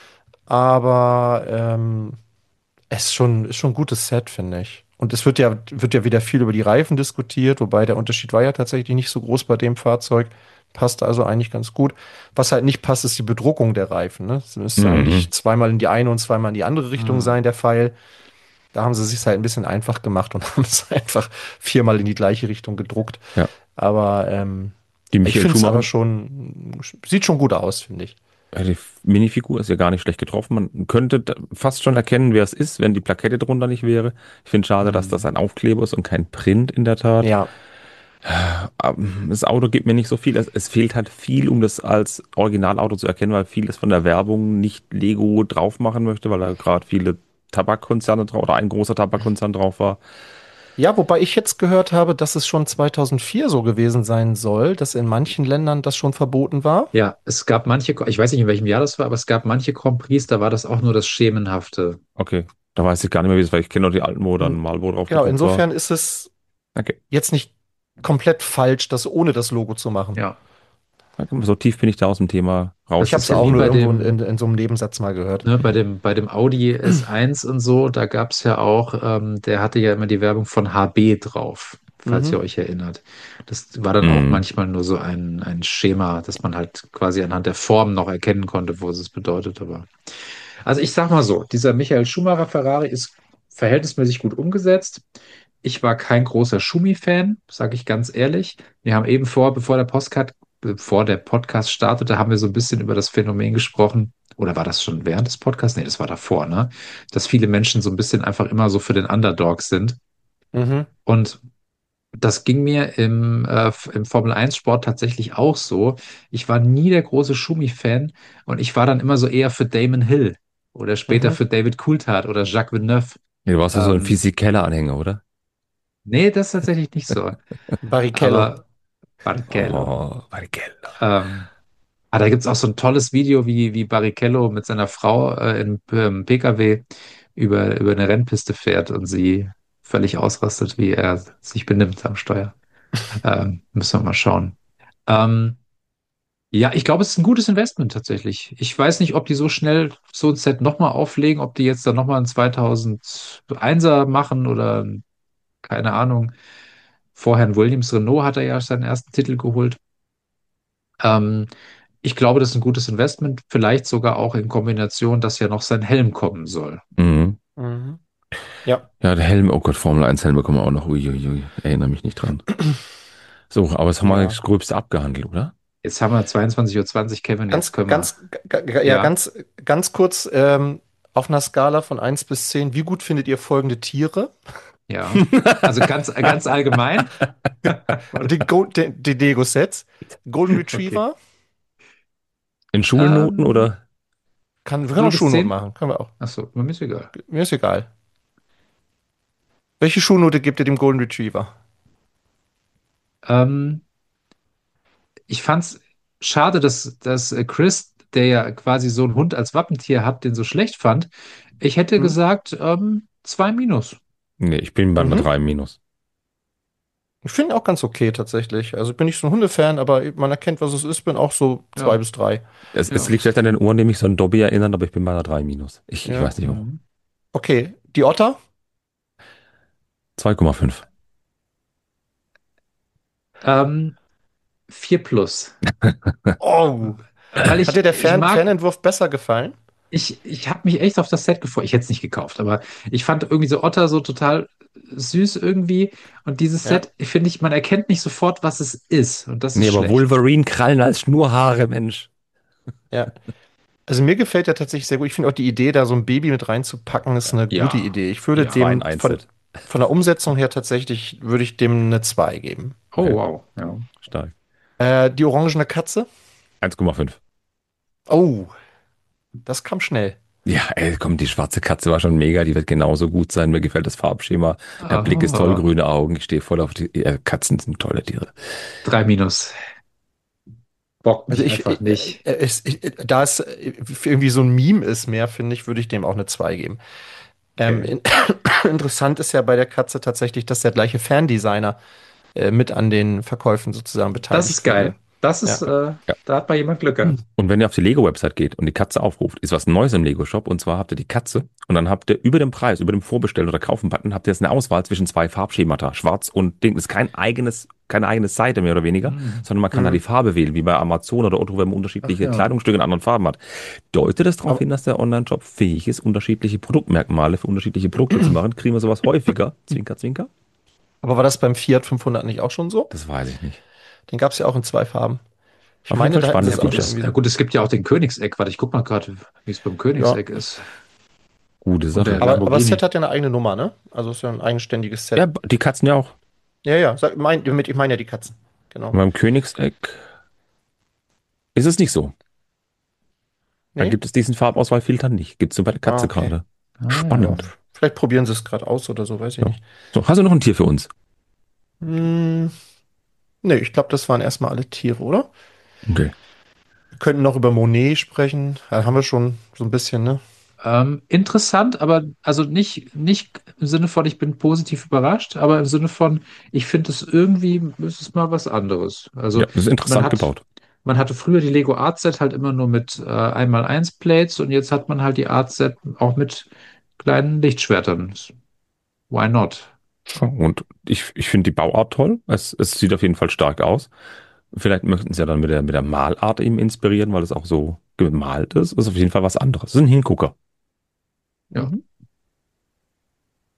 Aber ähm, es ist schon, ist schon ein gutes Set, finde ich. Und es wird ja, wird ja wieder viel über die Reifen diskutiert, wobei der Unterschied war ja tatsächlich nicht so groß bei dem Fahrzeug. Passt also eigentlich ganz gut. Was halt nicht passt, ist die Bedruckung der Reifen. Ne? Es müsste Mhm. eigentlich zweimal in die eine und zweimal in die andere Richtung Hm. sein, der Pfeil. Da haben sie sich halt ein bisschen einfach gemacht und haben es einfach viermal in die gleiche Richtung gedruckt. Ja, Aber ähm, die ich Michael finde es aber Schumacher, schon, sieht schon gut aus, finde ich. äh, die Minifigur ist ja gar nicht schlecht getroffen. Man könnte da fast schon erkennen, wer es ist, wenn die Plakette drunter nicht wäre. Ich finde schade, dass das Hm. ein Aufkleber ist und kein Print in der Tat. Ja, Ähm, Das Auto gibt mir nicht so viel. Es, es fehlt halt viel, um das als Originalauto zu erkennen, weil vieles von der Werbung nicht Lego drauf machen möchte, weil da gerade viele Tabakkonzerne drauf oder ein großer Tabakkonzern drauf war. Ja, wobei ich jetzt gehört habe, dass es schon zweitausendvier so gewesen sein soll, dass in manchen Ländern das schon verboten war. Ja, es gab manche, ich weiß nicht, in welchem Jahr das war, aber es gab manche Grand Prix, da war das auch nur das Schemenhafte. Okay, da weiß ich gar nicht mehr, wie es war. Ich kenne nur die alten, wo dann Hm, Marlboro drauf genau, gedruckt war. insofern ist es Okay. jetzt nicht komplett falsch, das ohne das Logo zu machen. Ja. So tief bin ich da aus dem Thema raus. Ich Das habe ist es ja auch wie nur bei irgendwo in, dem, in, in so einem Nebensatz mal gehört. ne, bei dem, bei dem Audi S eins und so, da gab es ja auch, ähm, der hatte ja immer die Werbung von H B drauf, falls ihr Mhm. euch erinnert. Das war dann auch Hm. manchmal nur so ein, ein Schema, das man halt quasi anhand der Form noch erkennen konnte, wo es es bedeutet. Aber also ich sag mal so, dieser Michael Schumacher Ferrari ist verhältnismäßig gut umgesetzt. Ich war kein großer Schumi-Fan, sage ich ganz ehrlich. Wir haben eben vor, bevor der Podcast, bevor der Podcast startete, haben wir so ein bisschen über das Phänomen gesprochen. Oder war das schon während des Podcasts? Nee, das war davor, ne? Dass viele Menschen so ein bisschen einfach immer so für den Underdog sind. Mhm. Und das ging mir im, äh, im Formel eins Sport tatsächlich auch so. Ich war nie der große Schumi-Fan und ich war dann immer so eher für Damon Hill oder später Mhm. für David Coulthard oder Jacques Villeneuve. Ja, du warst ja so ein Ähm, Physikeller-Anhänger, oder? nee, das ist tatsächlich nicht so. Barrichello. Aber Barrichello. Oh, Barrichello. Ähm, ah, da gibt es auch so ein tolles Video, wie, wie Barrichello mit seiner Frau äh, im, im P K W über, über eine Rennpiste fährt und sie völlig ausrastet, wie er sich benimmt am Steuer. Ähm, müssen wir mal schauen. Ähm, ja, ich glaube, es ist ein gutes Investment tatsächlich. Ich weiß nicht, ob die so schnell so ein Set nochmal auflegen, ob die jetzt dann nochmal ein zweitausendeiner machen oder keine Ahnung. Vorher in Williams Renault hat er ja seinen ersten Titel geholt. Ähm, ich glaube, das ist ein gutes Investment, vielleicht sogar auch in Kombination, dass ja noch sein Helm kommen soll. Mhm. Mhm. Ja. Ja, der Helm, oh Gott, Formel eins Helme kommen auch noch. Uiuiui, erinnere mich nicht dran. So, aber jetzt haben wir Ja. das Gröbste abgehandelt, oder? Jetzt haben wir zweiundzwanzig Uhr zwanzig, Kevin, jetzt Ganz, können wir. ganz, ga- ga- ja, Ja, ganz, ganz kurz, ähm, auf einer Skala von eins bis zehn, wie gut findet ihr folgende Tiere? ja. Also ganz, ganz allgemein. Die, Go die, die Lego-Sets. Golden Okay. Retriever. In Schulnoten Ähm, oder? Kann, wir können null auch bis Schulnoten zehn? machen. Können wir auch. Achso, mir ist egal. Mir ist egal. Welche Schulnote gebt ihr dem Golden Retriever? Ähm, ich fand's schade, dass, dass äh, Chris, der ja quasi so einen Hund als Wappentier hat, den so schlecht fand. Ich hätte Hm? gesagt, ähm, zwei Minus. Nee, ich bin bei einer Mhm. drei minus. Ich finde ihn auch ganz okay tatsächlich. Also ich bin nicht so ein Hundefan, aber man erkennt, was es ist. Bin auch so zwei Ja, bis drei. Es, es ja. liegt vielleicht an den Ohren, die mich so an Dobby erinnern, aber ich bin bei einer drei minus. Ich, ich Ja. weiß nicht warum. Mhm. Okay. Die Otter? zwei Komma fünf. Ähm, vier plus. Oh. Weil Hat dir ich, der ich Fern mag, Fernentwurf besser gefallen? ich, ich habe mich echt auf das Set gefreut. Ich hätte es nicht gekauft, aber ich fand irgendwie so Otter so total süß irgendwie. Und dieses Ja. Set, finde ich, man erkennt nicht sofort, was es ist. Und das ist Nee, aber schlecht. Wolverine-Krallen als Schnurhaare, Mensch. Ja. Also mir gefällt der tatsächlich sehr gut. Ich finde auch die Idee, da so ein Baby mit reinzupacken, ist eine gute Ja, Idee. Ich würde ja. Fein dem von, Einset. von der Umsetzung her tatsächlich, würde ich dem eine zwei geben. Oh, Okay, wow. Ja. stark. Äh, die orangene Katze? eins Komma fünf. Oh, das kam schnell. Ja, ey, komm, die schwarze Katze war schon mega, die wird genauso gut sein. Mir gefällt das Farbschema. Der Blick ist toll, Ah, grüne Augen. Ich stehe voll auf die äh, Katzen, sind tolle Tiere. drei Minus. Bockt Also mich ich, einfach äh, äh, nicht. es, ich, da es äh, irgendwie so ein Meme ist mehr, finde ich, würde ich dem auch eine zwei geben. Ähm, Okay. in, interessant ist ja bei der Katze tatsächlich, dass der gleiche Ferndesigner äh, mit an den Verkäufen sozusagen Das beteiligt ist sind, ne? geil. Das ist, Ja. äh, Ja. da hat mal jemand Glück gehabt. Und wenn ihr auf die Lego-Website geht und die Katze aufruft, ist was Neues im Lego-Shop. Und zwar habt ihr die Katze und dann habt ihr über dem Preis, über dem Vorbestellen oder Kaufen-Button, habt ihr jetzt eine Auswahl zwischen zwei Farbschemata, schwarz und Ding. Das ist kein eigenes, keine eigene Seite mehr oder weniger, Hm. sondern man kann da Mhm. die Farbe wählen, wie bei Amazon oder Otto, wenn man Ach unterschiedliche ja. Kleidungsstücke in anderen Farben hat. Deutet das darauf Aber, hin, dass der Online-Shop fähig ist, unterschiedliche Produktmerkmale für unterschiedliche Produkte zu machen? Kriegen wir sowas häufiger? Zwinker, zwinker? aber war das beim Fiat fünfhundert nicht auch schon so? Das weiß ich nicht. Den gab es ja auch in zwei Farben. Ich Auf jeden meine, Fall da hätten sie Ja es spannendes auch gut, schon es, Feature. irgendwie ja so. gut, es gibt ja auch den Königseck. Warte, ich guck mal gerade, wie es beim Ja. Königseck ist. Gute Und der Sache. Aber, aber das Lamborghini. Set hat ja eine eigene Nummer, ne? Also ist ja ein eigenständiges Set. Ja, die Katzen ja auch. Ja, ja, sag, mein, mit, ich meine ja die Katzen. Und Genau. beim Königseck ist es nicht so. Da Nee? gibt es diesen Farbauswahlfilter nicht. Gibt es nur bei der Ah, Katze okay. gerade. Ah, Ja, Spannend. ja. vielleicht probieren sie es gerade aus oder so, weiß ich Ja. nicht. So, hast du noch ein Tier für uns? Hm, nee, ich glaube, das waren erstmal alle Tiere, oder? Okay. Wir könnten noch über Monet sprechen. Da haben wir schon so ein bisschen, ne? Ähm, interessant, aber also nicht, nicht im Sinne von, ich bin positiv überrascht, aber im Sinne von, ich finde es irgendwie, ist es mal was anderes. Ja, Also das ist man interessant hat, gebaut. man hatte früher die Lego Art Set halt immer nur mit äh, eins mal eins Plates und jetzt hat man halt die Art Set auch mit kleinen Lichtschwertern. Why not? Ja, und ich, ich finde die Bauart toll. Es, es sieht auf jeden Fall stark aus. Vielleicht möchten sie ja dann mit der, mit der Malart eben inspirieren, weil es auch so gemalt ist. Ist auf jeden Fall was anderes. Das ist ein Hingucker. Ja. Mhm.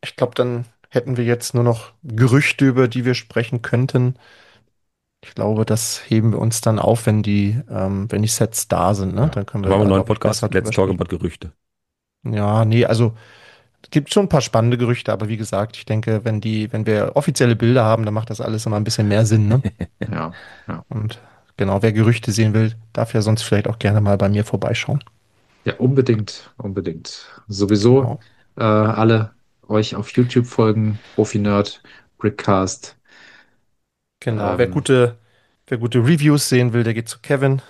Ich glaube, dann hätten wir jetzt nur noch Gerüchte, über die wir sprechen könnten. Ich glaube, das heben wir uns dann auf, wenn die, ähm, wenn die Sets da sind, ne? Ja. Dann können Dann wir machen wir da, einen neuen glaube ich, Podcast. besser Let's drüber talk sprechen. about Gerüchte. Ja, nee, also es gibt schon ein paar spannende Gerüchte, aber wie gesagt, ich denke, wenn die, wenn wir offizielle Bilder haben, dann macht das alles immer ein bisschen mehr Sinn, ne? Ja, ja. Und genau, wer Gerüchte sehen will, darf ja sonst vielleicht auch gerne mal bei mir vorbeischauen. Ja, unbedingt, unbedingt. Sowieso Genau. äh, alle euch auf YouTube folgen, Profi-Nerd, Brickcast. Genau, wer Ähm, gute, wer gute Reviews sehen will, der geht zu Kevin.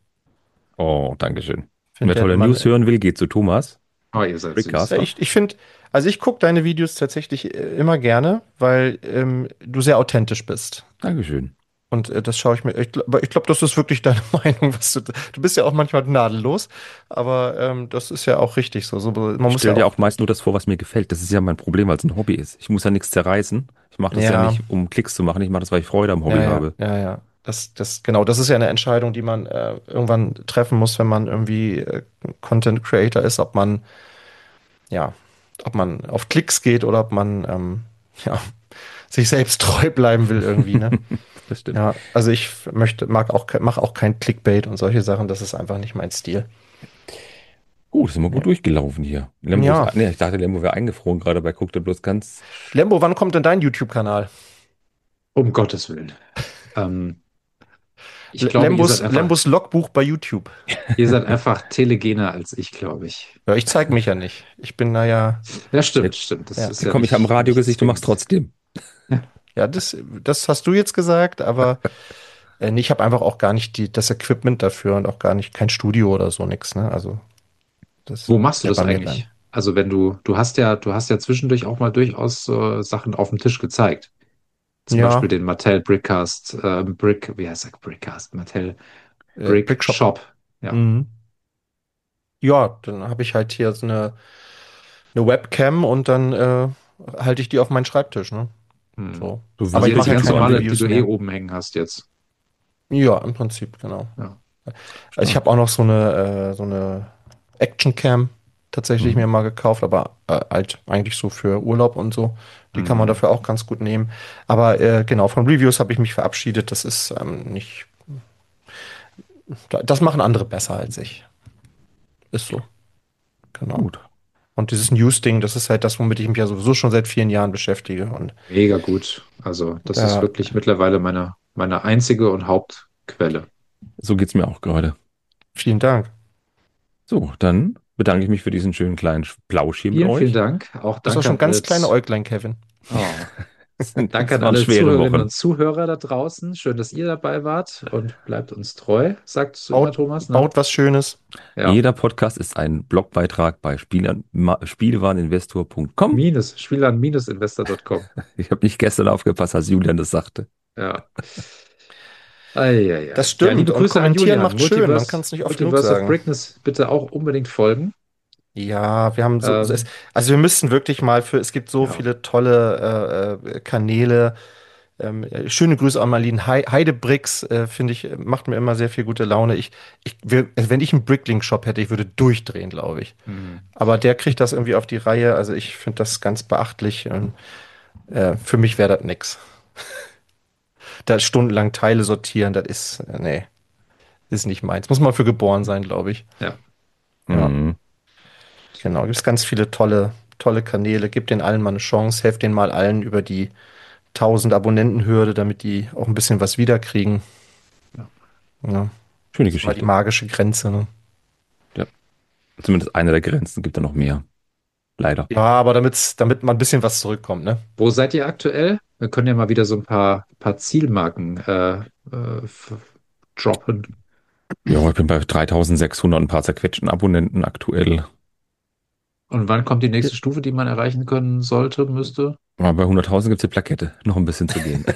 Oh, Dankeschön. Wer Find, der hat tolle immer, News hören will, geht zu Thomas. oh, ihr seid süß. ja, Brickcaster. ich, ich finde, also ich gucke deine Videos tatsächlich äh, immer gerne, weil ähm, du sehr authentisch bist. Dankeschön. Und äh, das schaue ich mir, ich, gl- aber ich glaube, das ist wirklich deine Meinung, was du, du bist ja auch manchmal nadellos, aber ähm, das ist ja auch richtig so. So man Ich muss ja stelle dir auch, auch meist nur das vor, was mir gefällt. Das ist ja mein Problem, weil es ein Hobby ist. Ich muss ja nichts zerreißen. Ich mache das ja ja, nicht, um Klicks zu machen. Ich mache das, weil ich Freude am Hobby ja, ja, habe. ja, ja. Das, das, genau, das ist ja eine Entscheidung, die man äh, irgendwann treffen muss, wenn man irgendwie äh, Content Creator ist, ob man, ja, ob man auf Klicks geht oder ob man, ähm, ja, sich selbst treu bleiben will irgendwie, ne? Das stimmt. Ja, also ich möchte, mag auch, mache auch kein Clickbait und solche Sachen, das ist einfach nicht mein Stil. Gut, sind wir gut Nee. durchgelaufen hier. Lembo Ja, ist, nee, ich dachte, Lembo wäre eingefroren gerade, bei guckt er bloß ganz. Lembo, wann kommt denn dein YouTube-Kanal? Um Gottes Willen. Ähm, ich L- glaube, ihr seid Lembos, einfach, Lembos Logbuch bei YouTube. ihr seid einfach telegener als ich, glaube ich. Ja, ich zeige mich ja nicht. Ich bin da ja, Ja, stimmt, Jetzt, stimmt. Das ja, ist jetzt ja komme ich am nicht, Radio nicht gesicht, du machst zwingend. trotzdem. ja, das, das hast du jetzt gesagt, aber äh, nee, ich habe einfach auch gar nicht die, das Equipment dafür und auch gar nicht, kein Studio oder so, nix, ne? Also, das Wo machst du ja das bei mir dann. eigentlich? Also wenn du, du hast ja, du hast ja zwischendurch auch mal durchaus äh, Sachen auf dem Tisch gezeigt. Zum Beispiel Ja, den Mattel Brickcast, äh, Brick, wie heißt der Brickcast? Mattel äh, Brick Brickshop. Shop. Ja. Mhm. Ja, dann habe ich halt hier so eine, eine Webcam und dann äh, halte ich die auf meinen Schreibtisch, ne? Hm. So. So Aber Also ich jetzt mache die ja ganz Videos keine normale, die Reviews du eh mehr. oben hängen hast jetzt. Ja, im Prinzip, genau. Ja, Also ich stark. habe auch noch so eine, äh, so eine Actioncam tatsächlich Mhm. mir mal gekauft, aber äh, halt eigentlich so für Urlaub und so. Die kann man Mhm. dafür auch ganz gut nehmen. Aber äh, genau, von Reviews habe ich mich verabschiedet. Das ist ähm, nicht. Das machen andere besser als ich. Ist so. Genau. Gut. Und dieses News-Ding, das ist halt das, womit ich mich ja sowieso schon seit vielen Jahren beschäftige. Und Mega gut. Also das ist da, wirklich mittlerweile meine, meine einzige und Hauptquelle. So geht's mir auch gerade. vielen Dank. So, dann bedanke ich mich für diesen schönen kleinen Plausch hier mit Vielen, vielen euch. Dank. Auch Das war danke schon an ganz alle. kleine Z- Äuglein, Kevin. Oh. Danke Das an waren alle schwere Zuhörerinnen und Wochen. Zuhörer da draußen. Schön, dass ihr dabei wart und bleibt uns treu, sagst du immer, Baut, Thomas, ne? baut was Schönes. Ja. Jeder Podcast ist ein Blogbeitrag bei Spielern, ma- spielwareninvestor punkt com. Minus, spielern-investor Punkt com. Ich habe nicht gestern aufgepasst, als Julian das sagte. Ja. Eieiei. Das Ja, stimmt. liebe Und Grüße an kommentieren Julian. macht schön. Man Multiverse, kann es nicht oft genug Multiverse of sagen. Brickness bitte auch unbedingt folgen. Ja, wir haben so, so es, Ähm, also wir müssten wirklich mal für, es gibt so ja. viele tolle äh, äh, Kanäle. Ähm, äh, schöne Grüße an Marlene Hei- Heidebricks, äh, finde ich, äh, macht mir immer sehr viel gute Laune. Ich, ich, wir, also wenn ich einen Bricklink-Shop hätte, ich würde durchdrehen, glaube ich. Hm. Aber der kriegt das irgendwie auf die Reihe. Also ich finde das ganz beachtlich. Und, äh, für mich wäre das nix. Da stundenlang Teile sortieren, das ist, äh, nee, ist nicht meins. Muss man für geboren sein, glaube ich. Ja. Ja. Mhm. Genau, gibt es ganz viele tolle, tolle Kanäle. Gebt den allen mal eine Chance. Helft den mal allen über die tausend Abonnenten-Hürde, damit die auch ein bisschen was wiederkriegen. Ja. Ja, Schöne das war die Geschichte. magische Grenze. Ne? Ja. Zumindest eine der Grenzen, gibt da noch mehr. Leider. Ja, aber damit's, damit mal ein bisschen was zurückkommt, ne? Wo seid ihr aktuell? Wir können ja mal wieder so ein paar, paar Zielmarken äh, äh, f- droppen. Ja, ich bin bei dreitausendsechshundert und ein paar zerquetschten Abonnenten aktuell. Und wann kommt die nächste Stufe, die man erreichen können sollte, müsste? Aber bei hunderttausend gibt es die Plakette. Noch ein bisschen zu gehen.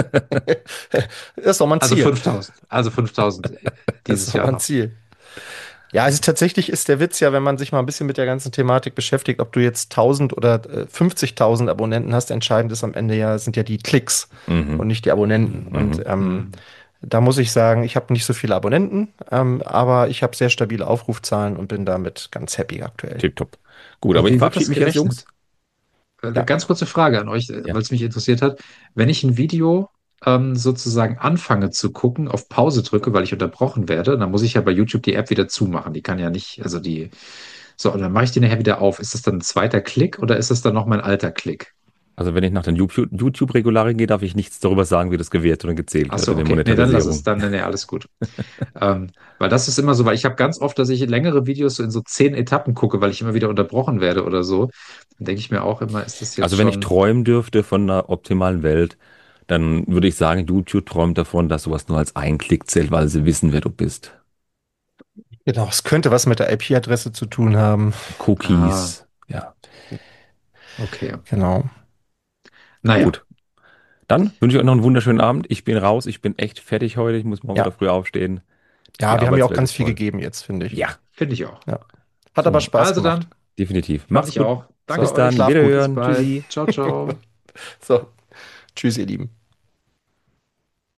Das ist doch mal ein Also Ziel. fünftausend. Also fünftausend Das dieses ist doch Jahr mal ein noch. Ziel. Ja, also tatsächlich ist der Witz ja, wenn man sich mal ein bisschen mit der ganzen Thematik beschäftigt, ob du jetzt tausend oder äh, fünfzigtausend Abonnenten hast, entscheidend ist am Ende ja, sind ja die Klicks und Mhm. nicht die Abonnenten. Mhm. Und ähm, Mhm. da muss ich sagen, ich habe nicht so viele Abonnenten, ähm, aber ich habe sehr stabile Aufrufzahlen und bin damit ganz happy aktuell. Tipptopp. Gut, Und aber wie ich wird das verabschiede mich jetzt, gerechnet? Jungs. Äh, Ja. Ganz kurze Frage an euch, äh, Ja. weil es mich interessiert hat. Wenn ich ein Video ähm, sozusagen anfange zu gucken, auf Pause drücke, weil ich unterbrochen werde, dann muss ich ja bei YouTube die App wieder zumachen. Die kann ja nicht, also die, so, und dann mache ich die nachher wieder auf. Ist das dann ein zweiter Klick oder ist das dann noch mein alter Klick? Also wenn ich nach den YouTube- YouTube-Regularien gehe, darf ich nichts darüber sagen, wie das gewertet und gezählt Ach wird so, in der okay. Nee, dann lass es. Monetarisierung. Dann, nee, nee, alles gut. Ähm, weil das ist immer so, weil ich habe ganz oft, dass ich längere Videos so in so zehn Etappen gucke, weil ich immer wieder unterbrochen werde oder so. Dann denke ich mir auch immer, ist das jetzt Also wenn ich schon. träumen dürfte von einer optimalen Welt, dann würde ich sagen, YouTube träumt davon, dass sowas nur als ein Klick zählt, weil sie wissen, wer du bist. Genau, es könnte was mit der I P-Adresse zu tun haben. Ah, Cookies. Ja, okay. Genau. Naja, gut. Dann wünsche ich euch noch einen wunderschönen Abend. Ich bin raus. Ich bin echt fertig heute. Ich muss morgen wieder Ja. früh aufstehen. Die Ja, wir haben ja auch Arbeitswelt ganz ist viel voll. gegeben jetzt, finde ich. Ja, finde ich auch. Ja. Hat aber so. Spaß Also gemacht. dann, Definitiv. fand Macht's ich gut. auch. Danke So, Bis dann. euch. schlaf gut. Bis Wiederhören. bald. Tschüssi. Ciao, ciao. So, tschüss, ihr Lieben.